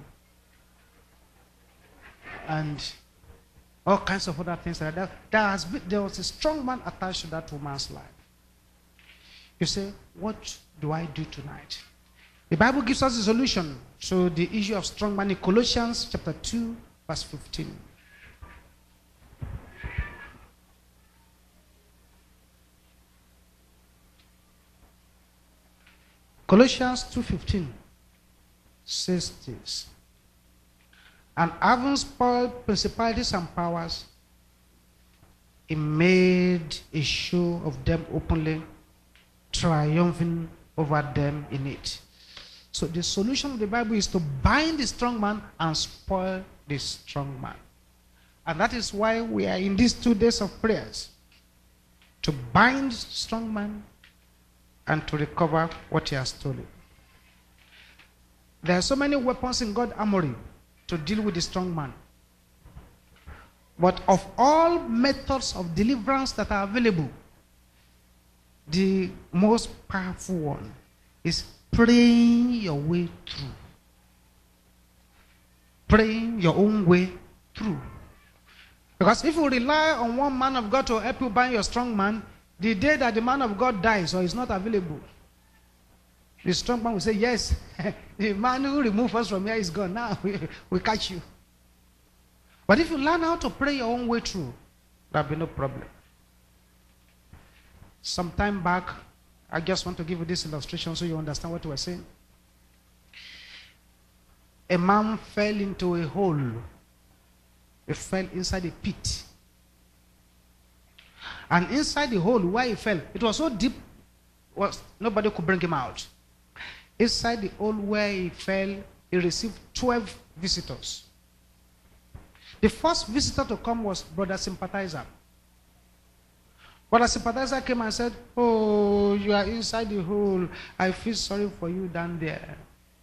And all kinds of other things like that. There was a strong man attached to that woman's life. You say, what do I do tonight? The Bible gives us a solution to the issue of strong man in Colossians chapter 2, verse 15. Colossians 2:15 says this. And having spoiled principalities and powers, he made a show of them openly, triumphing over them in it. So the solution of the Bible is to bind the strong man and spoil the strong man. And that is why we are in these 2 days of prayers. To bind strong man and to recover what he has stolen. There are so many weapons in God's armory to deal with the strong man. But of all methods of deliverance that are available, the most powerful one is praying your way through. Praying your own way through. Because if you rely on one man of God to help you bind your strong man, the day that the man of God dies or is not available, the strong man will say, yes, the man who removed us from here is gone. Now we catch you. But if you learn how to pray your own way through, there will be no problem. Some time back, I just want to give you this illustration so you understand what we're saying. A man fell into a hole. He fell inside a pit. And inside the hole where he fell, it was so deep, nobody could bring him out. Inside the hole where he fell, he received 12 visitors. The first visitor to come was Brother Sympathizer. Brother Sympathizer came and said, oh, you are inside the hole. I feel sorry for you down there.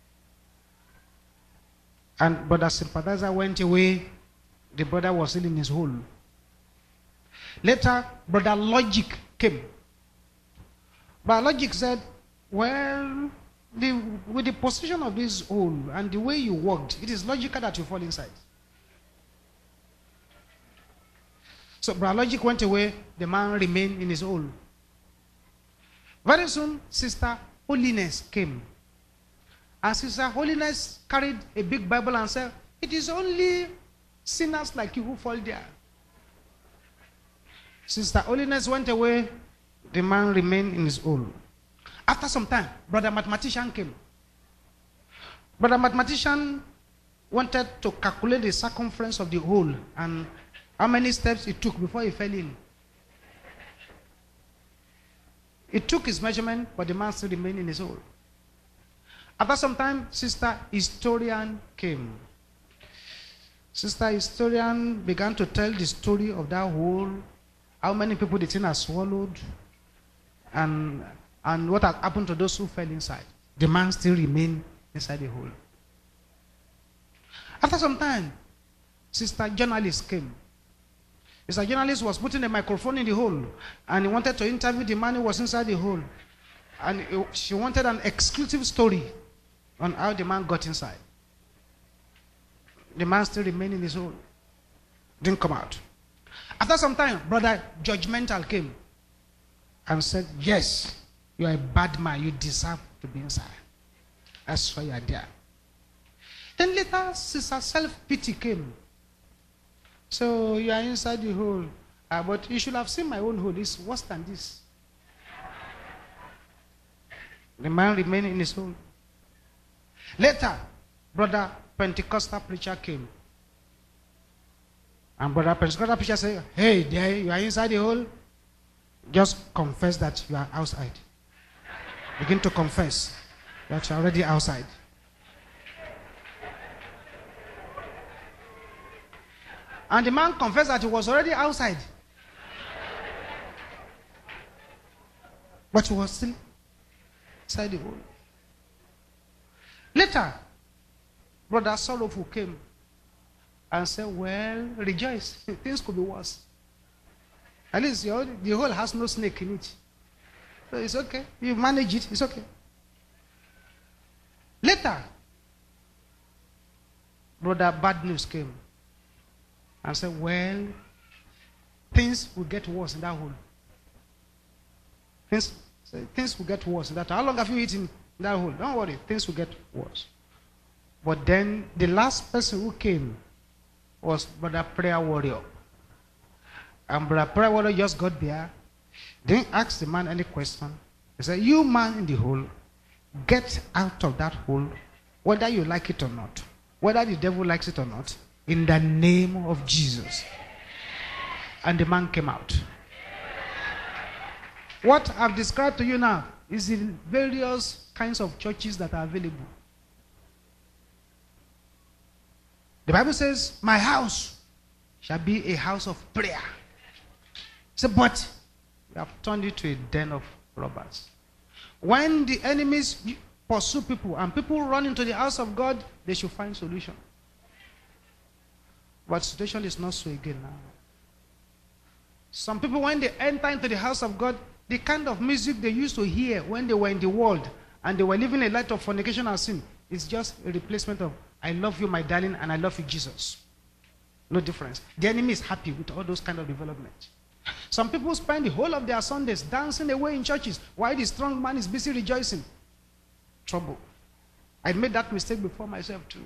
And Brother Sympathizer went away. The brother was still in his hole. Later, Brother Logic came. Brother Logic said, well, with the position of this hole and the way you walked, it is logical that you fall inside. So Brother Logic went away, the man remained in his hole. Very soon, Sister Holiness came. And Sister Holiness carried a big Bible and said, it is only sinners like you who fall there. Sister Holiness went away, the man remained in his hole. After some time, Brother Mathematician came. Brother Mathematician wanted to calculate the circumference of the hole and how many steps it took before he fell in. It took his measurement, but the man still remained in his hole. After some time, Sister Historian came. Sister Historian began to tell the story of that hole, how many people the thing has swallowed, and what had happened to those who fell inside. The man still remained inside the hole. After some time, Sister Journalist came. Sister Journalist was putting a microphone in the hole, and he wanted to interview the man who was inside the hole. And she wanted an exclusive story on how the man got inside. The man still remained in his hole. Didn't come out. After some time, brother judgmental came and said, yes, you are a bad man. You deserve to be inside. That's why you are there. Then later, sister self-pity came. So you are inside the hole. But you should have seen my own hole. It's worse than this. The man remained in his hole. Later, brother Pentecostal preacher came. And brother Pentecostal preacher said, hey, there you are inside the hole. Just confess that you are outside. Begin to confess that you are already outside. And the man confessed that he was already outside. But he was still inside the hole. Later, brother Sorrowful came and said, well, rejoice. Things could be worse. At least the hole has no snake in it. So it's okay. You manage it. It's okay. Later, brother Bad News came and said, well, things will get worse in that hole. Things will get worse in that. How long have you eaten in that hole? Don't worry. Things will get worse. But then the last person who came was brother Prayer Warrior. And brother Prayer Warrior just got there. Didn't ask the man any question. He said, you man in the hole, get out of that hole, whether you like it or not, whether the devil likes it or not, in the name of Jesus. And the man came out. What I've described to you now is the various kinds of churches that are available. The Bible says, my house shall be a house of prayer. So, but we have turned it to a den of robbers. When the enemies pursue people and people run into the house of God, they should find solution. But the situation is not so again now. Some people, when they enter into the house of God, the kind of music they used to hear when they were in the world and they were living a life of fornication and sin is just a replacement of, I love you, my darling, and I love you, Jesus. No difference. The enemy is happy with all those kind of development. Some people spend the whole of their Sundays dancing away in churches while the strong man is busy rejoicing. Trouble. I made that mistake before myself too.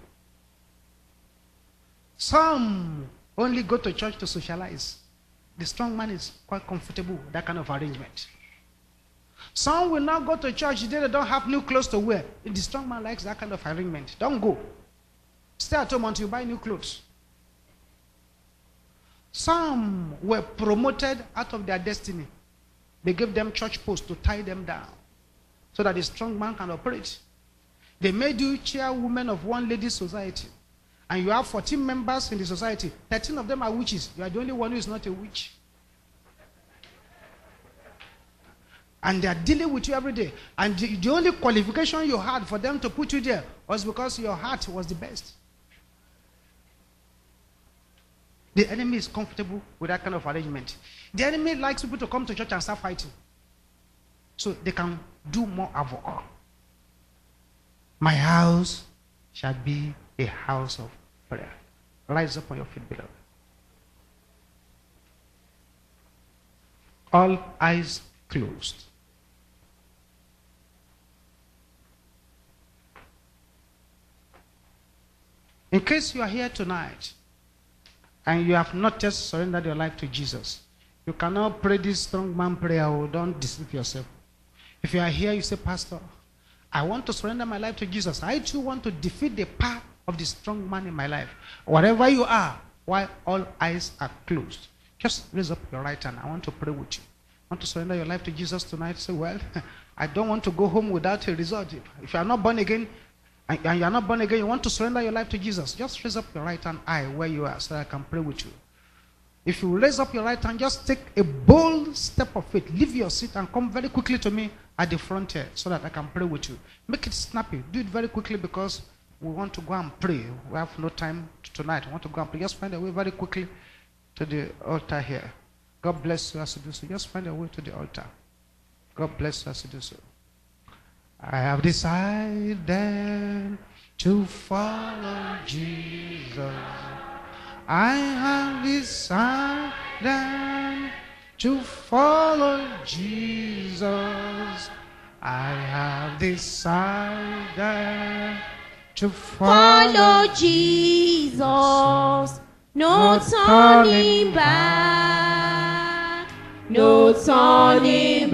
Some only go to church to socialize. The strong man is quite comfortable with that kind of arrangement. Some will not go to church today. They don't have new clothes to wear. The strong man likes that kind of arrangement. Don't go. Stay at home until you buy new clothes. Some were promoted out of their destiny. They gave them church posts to tie them down so that the strong man can operate. They made you chairwoman of one ladies' society. And you have 14 members in the society. 13 of them are witches. You are the only one who is not a witch. And they are dealing with you every day. And the only qualification you had for them to put you there was because your heart was the best. The enemy is comfortable with that kind of arrangement. The enemy likes people to come to church and start fighting, so they can do more havoc. My house shall be a house of prayer. Rise up on your feet, beloved. All eyes closed. In case you are here tonight and you have not yet surrendered your life to Jesus, you cannot pray this strong man prayer. Oh, don't deceive yourself. If you are here, you say, Pastor, I want to surrender my life to Jesus. I too want to defeat the power of the strong man in my life. Wherever you are, while all eyes are closed, just raise up your right hand. I want to pray with you. I want to surrender your life to Jesus tonight. Say, well, I don't want to go home without a result. If you are not born again, and you are not born again, you want to surrender your life to Jesus, just raise up your right hand eye where you are so that I can pray with you. If you raise up your right hand, just take a bold step of faith. Leave your seat and come very quickly to me at the front here so that I can pray with you. Make it snappy. Do it very quickly because we want to go and pray. We have no time tonight. We want to go and pray. Just find a way very quickly to the altar here. God bless you as you do so. Just find a way to the altar. God bless you as you do so. I have decided to follow Jesus. I have decided to follow Jesus. I have decided to Follow Jesus, no turning back, no turning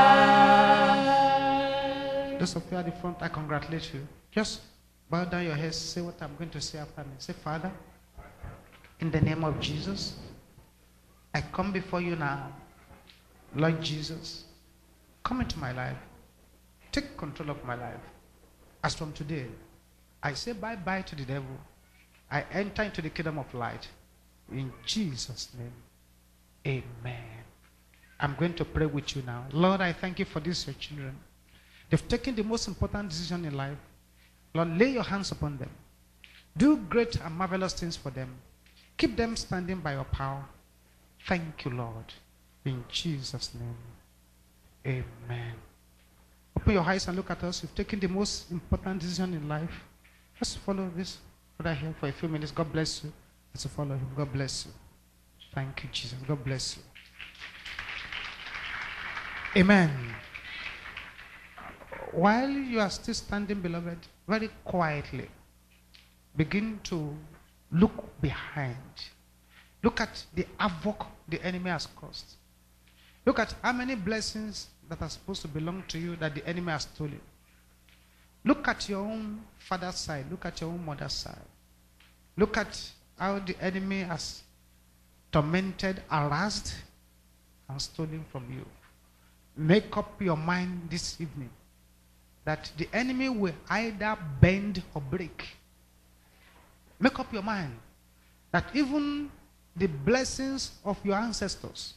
back. Those of you at the front, I congratulate you. Just bow down your heads, say what I'm going to say after me. Say, Father, in the name of Jesus, I come before you now. Lord Jesus, come into my life. Take control of my life. As from today, I say bye-bye to the devil. I enter into the kingdom of light. In Jesus' name, amen. I'm going to pray with you now. Lord, I thank you for these your children. They've taken the most important decision in life. Lord, lay your hands upon them. Do great and marvelous things for them. Keep them standing by your power. Thank you, Lord. In Jesus' name, amen. Open your eyes and look at us. You've taken the most important decision in life. Just follow this brother here for a few minutes. God bless you. Let's follow him. God bless you. Thank you, Jesus. God bless you. Amen. While you are still standing, beloved, very quietly, begin to look behind. Look at the havoc the enemy has caused. Look at how many blessings that are supposed to belong to you that the enemy has stolen. Look at your own father's side. Look at your own mother's side. Look at how the enemy has tormented, harassed, and stolen from you. Make up your mind this evening that the enemy will either bend or break. Make up your mind that even the blessings of your ancestors,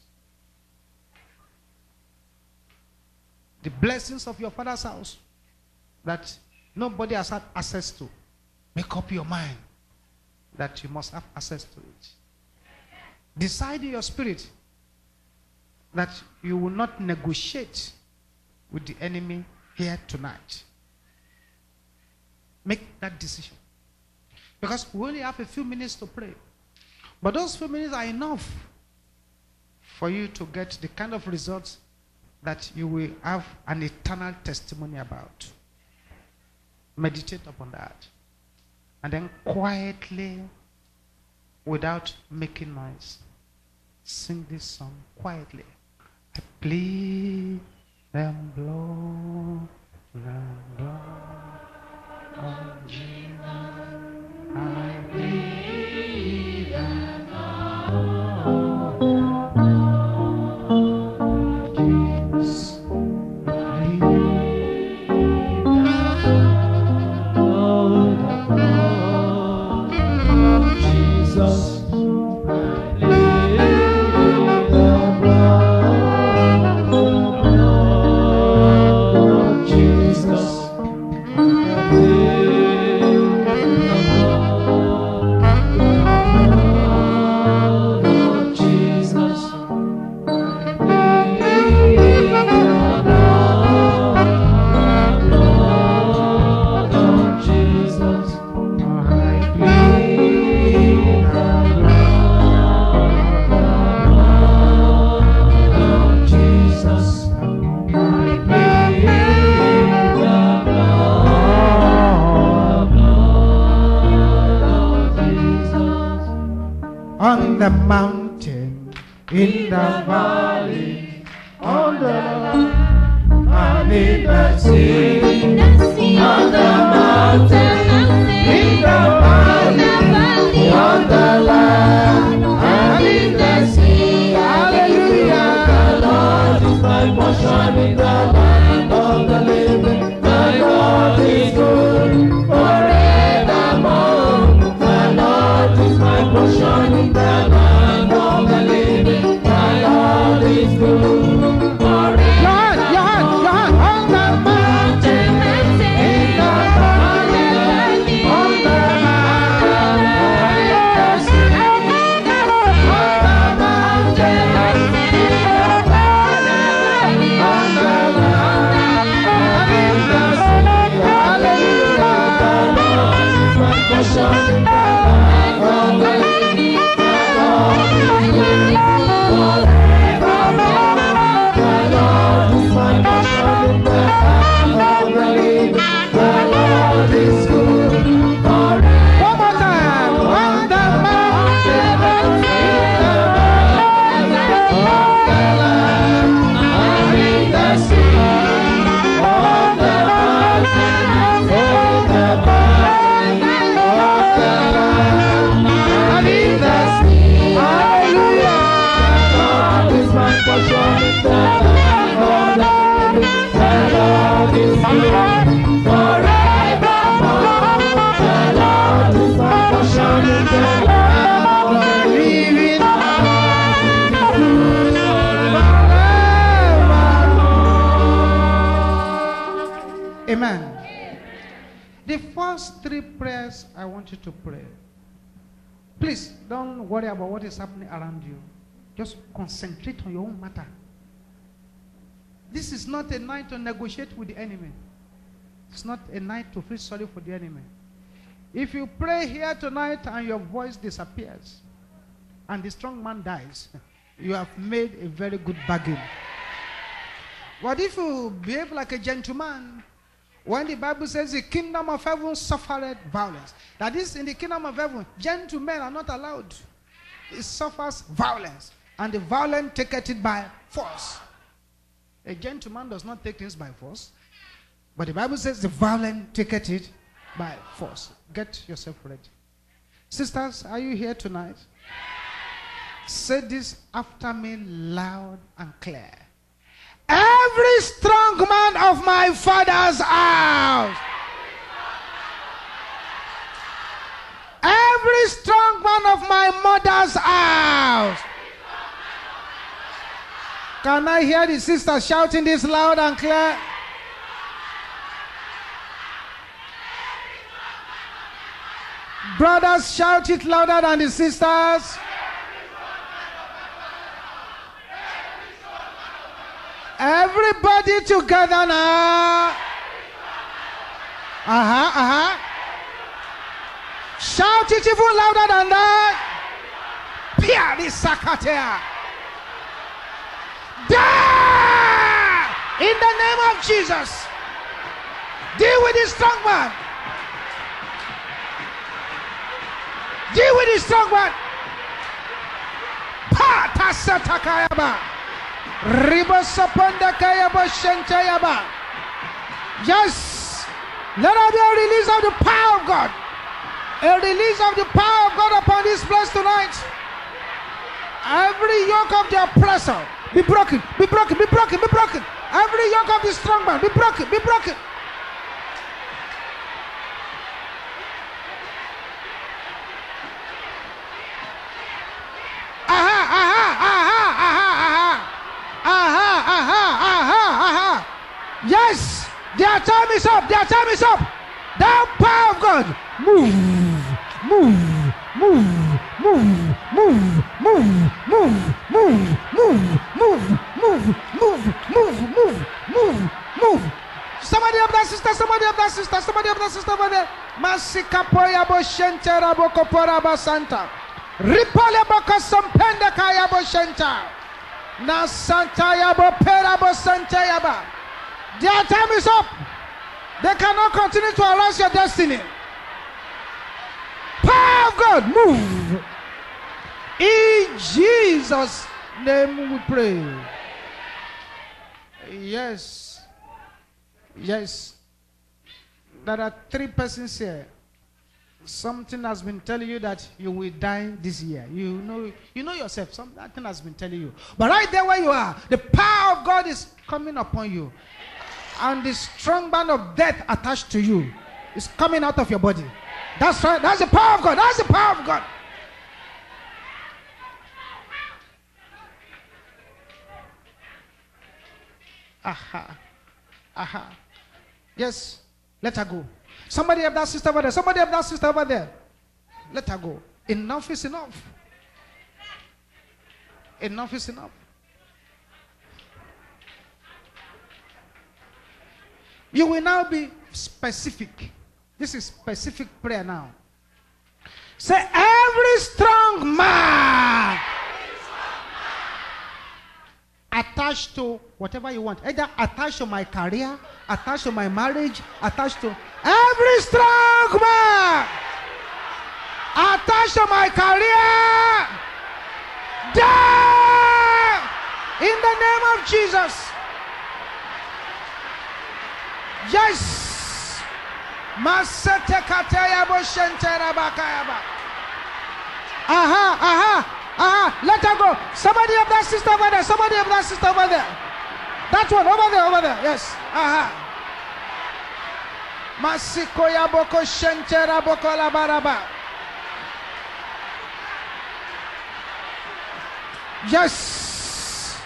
the blessings of your father's house that nobody has had access to, make up your mind that you must have access to it. Decide in your spirit that you will not negotiate with the enemy here tonight. Make that decision. Because we only have a few minutes to pray. But those few minutes are enough for you to get the kind of results that you will have an eternal testimony about. Meditate upon that. And then quietly, without making noise, sing this song quietly. I plead them blow, on Jesus. I plead them Jesus. On the mountain, in the valley, on the land, and in the sea, on the mountain, in the valley, on the land, and in the sea. Hallelujah, the Lord is my portion in the land of the living. My God is good forevermore. The Lord is my portion in the land of the living. My Lord is good forevermore. Lord, on the mountain. The first 3 prayers I want you to pray. Please don't worry about what is happening around you. Just concentrate on your own matter. This is not a night to negotiate with the enemy. It's not a night to feel sorry for the enemy. If you pray here tonight and your voice disappears and the strong man dies, you have made a very good bargain. What if you behave like a gentleman? When the Bible says the kingdom of heaven suffered violence, that is, in the kingdom of heaven, gentlemen are not allowed. It suffers violence, and the violent take it by force. A gentleman does not take things by force, but the Bible says the violent take it by force. Get yourself ready. Sisters, are you here tonight? Say this after me loud and clear. Every strong man of my father's house, every strong man of my mother's house. Can I hear the sisters shouting this loud and clear? Brothers, shout it louder than the sisters. Everybody together now. Shout it even louder than that. Piali Sakatea. Die! In the name of Jesus. Deal with this strong man. Deal with this strong man. Patasatakayaba. Yes, let there be a release of the power of God. A release of the power of God upon this place tonight. Every yoke of the oppressor be broken, be broken, be broken, be broken. Every yoke of the strong man be broken, be broken. Yes, their time is up. Their time is up. The power of God. Move, move, move, move, move, move, move, move, move, move, move, move, move, move, move, move. Somebody up that sister. Somebody up that sister. Somebody up that sister over there. Masikapoya bo shentera bo kopora ba santa. Ripale bo kasampenda kaya bo shenta. Na santa ya bo pera bo santa ya ba. Their time is up. They cannot continue to harass your destiny. Power of God, move. In Jesus' name we pray. Yes. Yes. There are 3 persons here. Something has been telling you that you will die this year. You know yourself. Something has been telling you. But right there where you are, the power of God is coming upon you. And the strong band of death attached to you is coming out of your body. That's right. That's the power of God. That's the power of God. Aha. Aha. Yes. Let her go. Somebody have that sister over there. Somebody have that sister over there. Let her go. Enough is enough. Enough is enough. You will now be specific. This is specific prayer now. Say, every strong man attached to whatever you want, either attached to my career, attached to my marriage, attached to every strong man attached to my career, die in the name of Jesus. Yes. Masete kataya bo shentera bakayaba. Aha. Let her go. Somebody have that sister over there. Somebody have that sister over there. That one over there. Yes. Aha. Masiko ya boko shentera boko la baraba. Yes.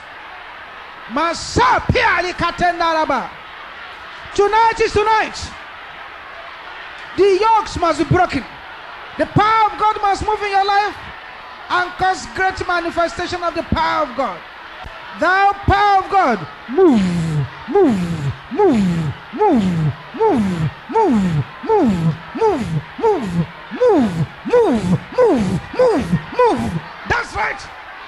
Masapia ali katenda raba. Tonight is tonight. The yokes must be broken. The power of God must move in your life and cause great manifestation of the power of God. Thou power of God, move, move, move, move, move, move, move, move, move, move, move, move, move, move. That's right.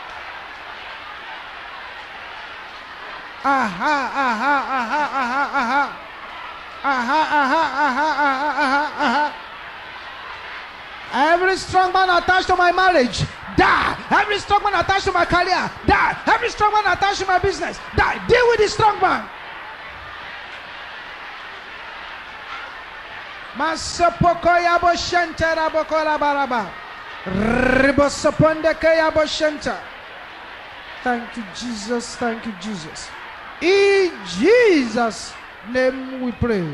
Aha, aha, aha, aha, aha. Aha, aha, aha, aha, aha, aha. Every strong man attached to my marriage, die. Every strong man attached to my career, die. Every strong man attached to my business, die. Deal with the strong man. Masopoko yabo shente raboko rabaraba. Ribosoponde ke yabo shente. Thank you, Jesus. Thank you, Jesus. In Jesus' name we pray.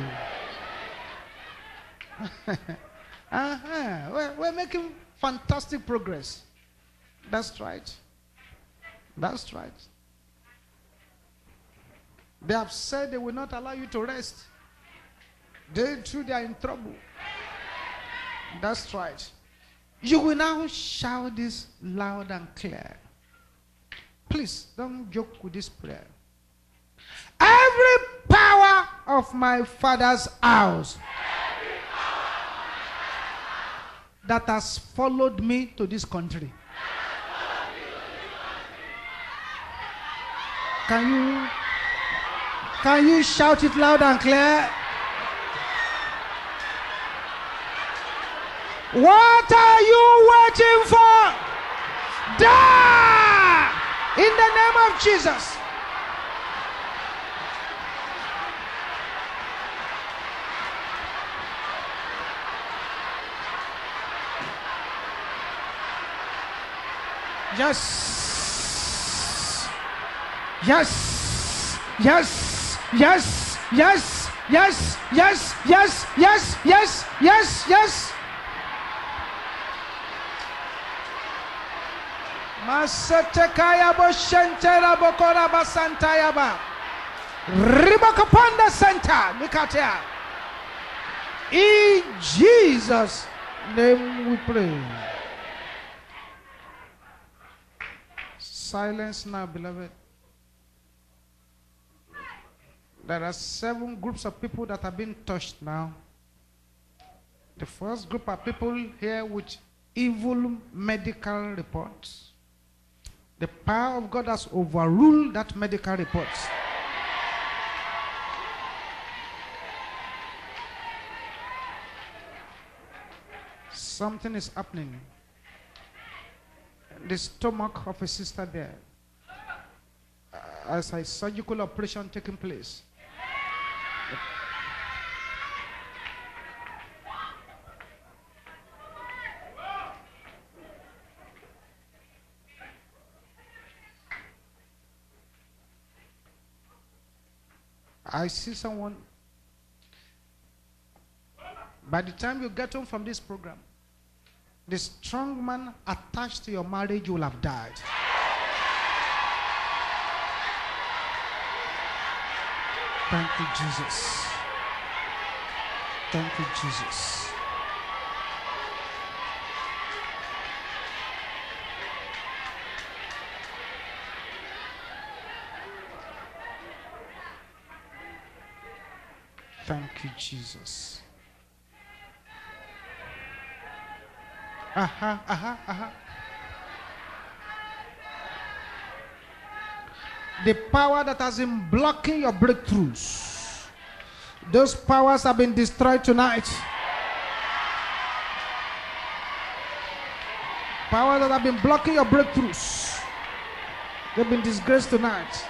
We're making fantastic progress. That's right. That's right. They have said they will not allow you to rest. They too, they are in trouble. That's right. You will now shout this loud and clear. Please don't joke with this prayer. Every power of my father's house that has followed me to this country. Can you shout it loud and clear? What are you waiting for? Die in the name of Jesus. Yes. Yes. Yes. Yes. Yes. Yes. Yes. Yes. Yes. Yes. Yes. Yes. Masatekaya bo shentera bokora basantaya ba. Ribakapanda santa mikatea. In Jesus' name we pray. Silence now, beloved. There are 7 groups of people that have been touched now. The first group are people here with evil medical reports. The power of God has overruled that medical report. Something is happening. The stomach of a sister there, as a surgical operation taking place. I see someone. By the time you get home from this program, the strong man attached to your marriage will have died. Thank you, Jesus. Thank you, Jesus. Thank you, Jesus. Aha, aha, aha. The power that has been blocking your breakthroughs, those powers have been destroyed tonight. Powers that have been blocking your breakthroughs, they've been disgraced tonight.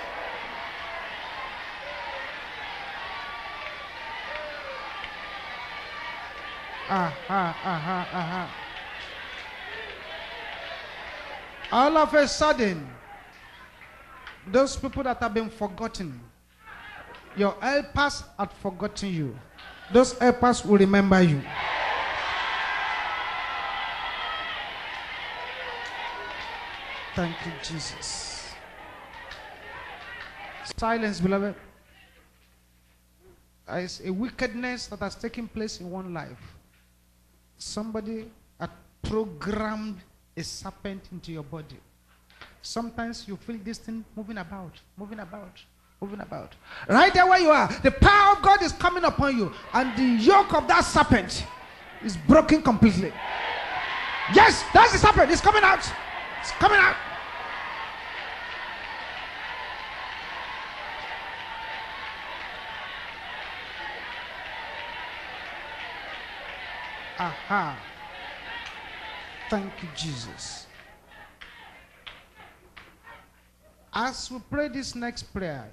Aha, aha, aha. All of a sudden, those people that have been forgotten, your helpers had forgotten you. Those helpers will remember you. Thank you, Jesus. Silence, beloved. There is a wickedness that has taken place in one life. somebody had programmed a serpent into your body. Sometimes you feel this thing moving about, moving about, moving about. Right there where you are, the power of God is coming upon you, and the yoke of that serpent is broken completely. Yes, that's the serpent. It's coming out. It's coming out. Aha. Thank you, Jesus. As we pray this next prayer,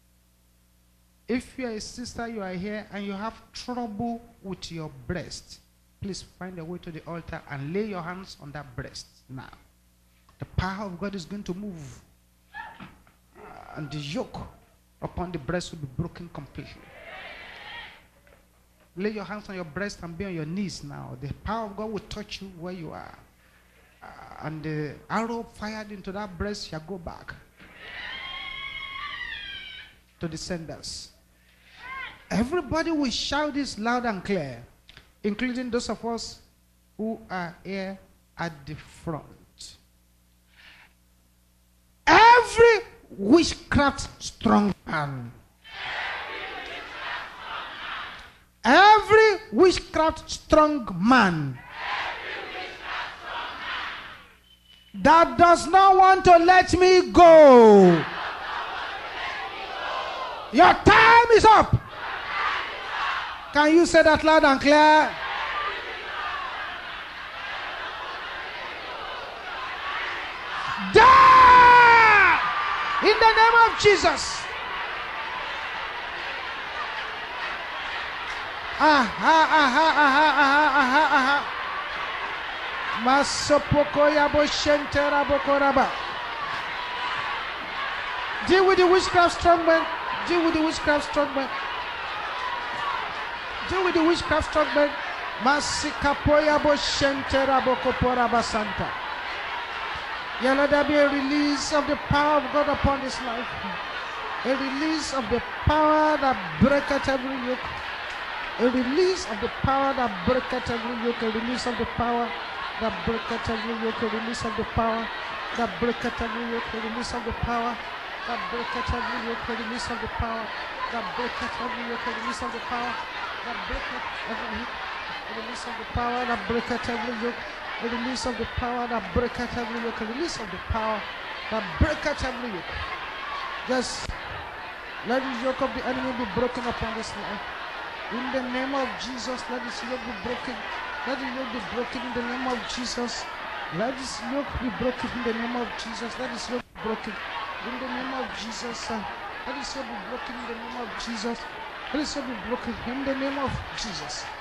if you are a sister, you are here, and you have trouble with your breast, please find a way to the altar and lay your hands on that breast now. The power of God is going to move, and the yoke upon the breast will be broken completely. Lay your hands on your breast and be on your knees now. The power of God will touch you where you are. And the arrow fired into that breast shall go back to the senders. Everybody will shout this loud and clear, including those of us who are here at the front. Every witchcraft strong man, every witchcraft strong man that does not want to let me go, your time is up. Can you say that loud and clear? Die in the name of Jesus. Deal with the witchcraft strong man. Deal with the witchcraft strong man. Deal with the witchcraft strong man. Let there be a release of the power of God upon this life. A release of the power that breaketh every yoke. A release of the power that breaketh every yoke. A release of the power that breaketh every yoke. A release of the power that breaketh every yoke. A release of the power that breaketh every yoke. A release of the power that breaketh every yoke. A release of the power that breaketh every yoke. A release of the power that breaketh every yoke. A release of the power that breaketh every yoke. A release of the power that breaketh every yoke. Just let the yoke of the enemy be broken upon this life. In the name of Jesus, let this yoke be broken. Let the yoke be broken in the name of Jesus. Let this yoke be broken in the name of Jesus. Let this yoke be broken in the name of Jesus. Let this yoke be broken in the name of Jesus. Let this yoke be broken in the name of Jesus.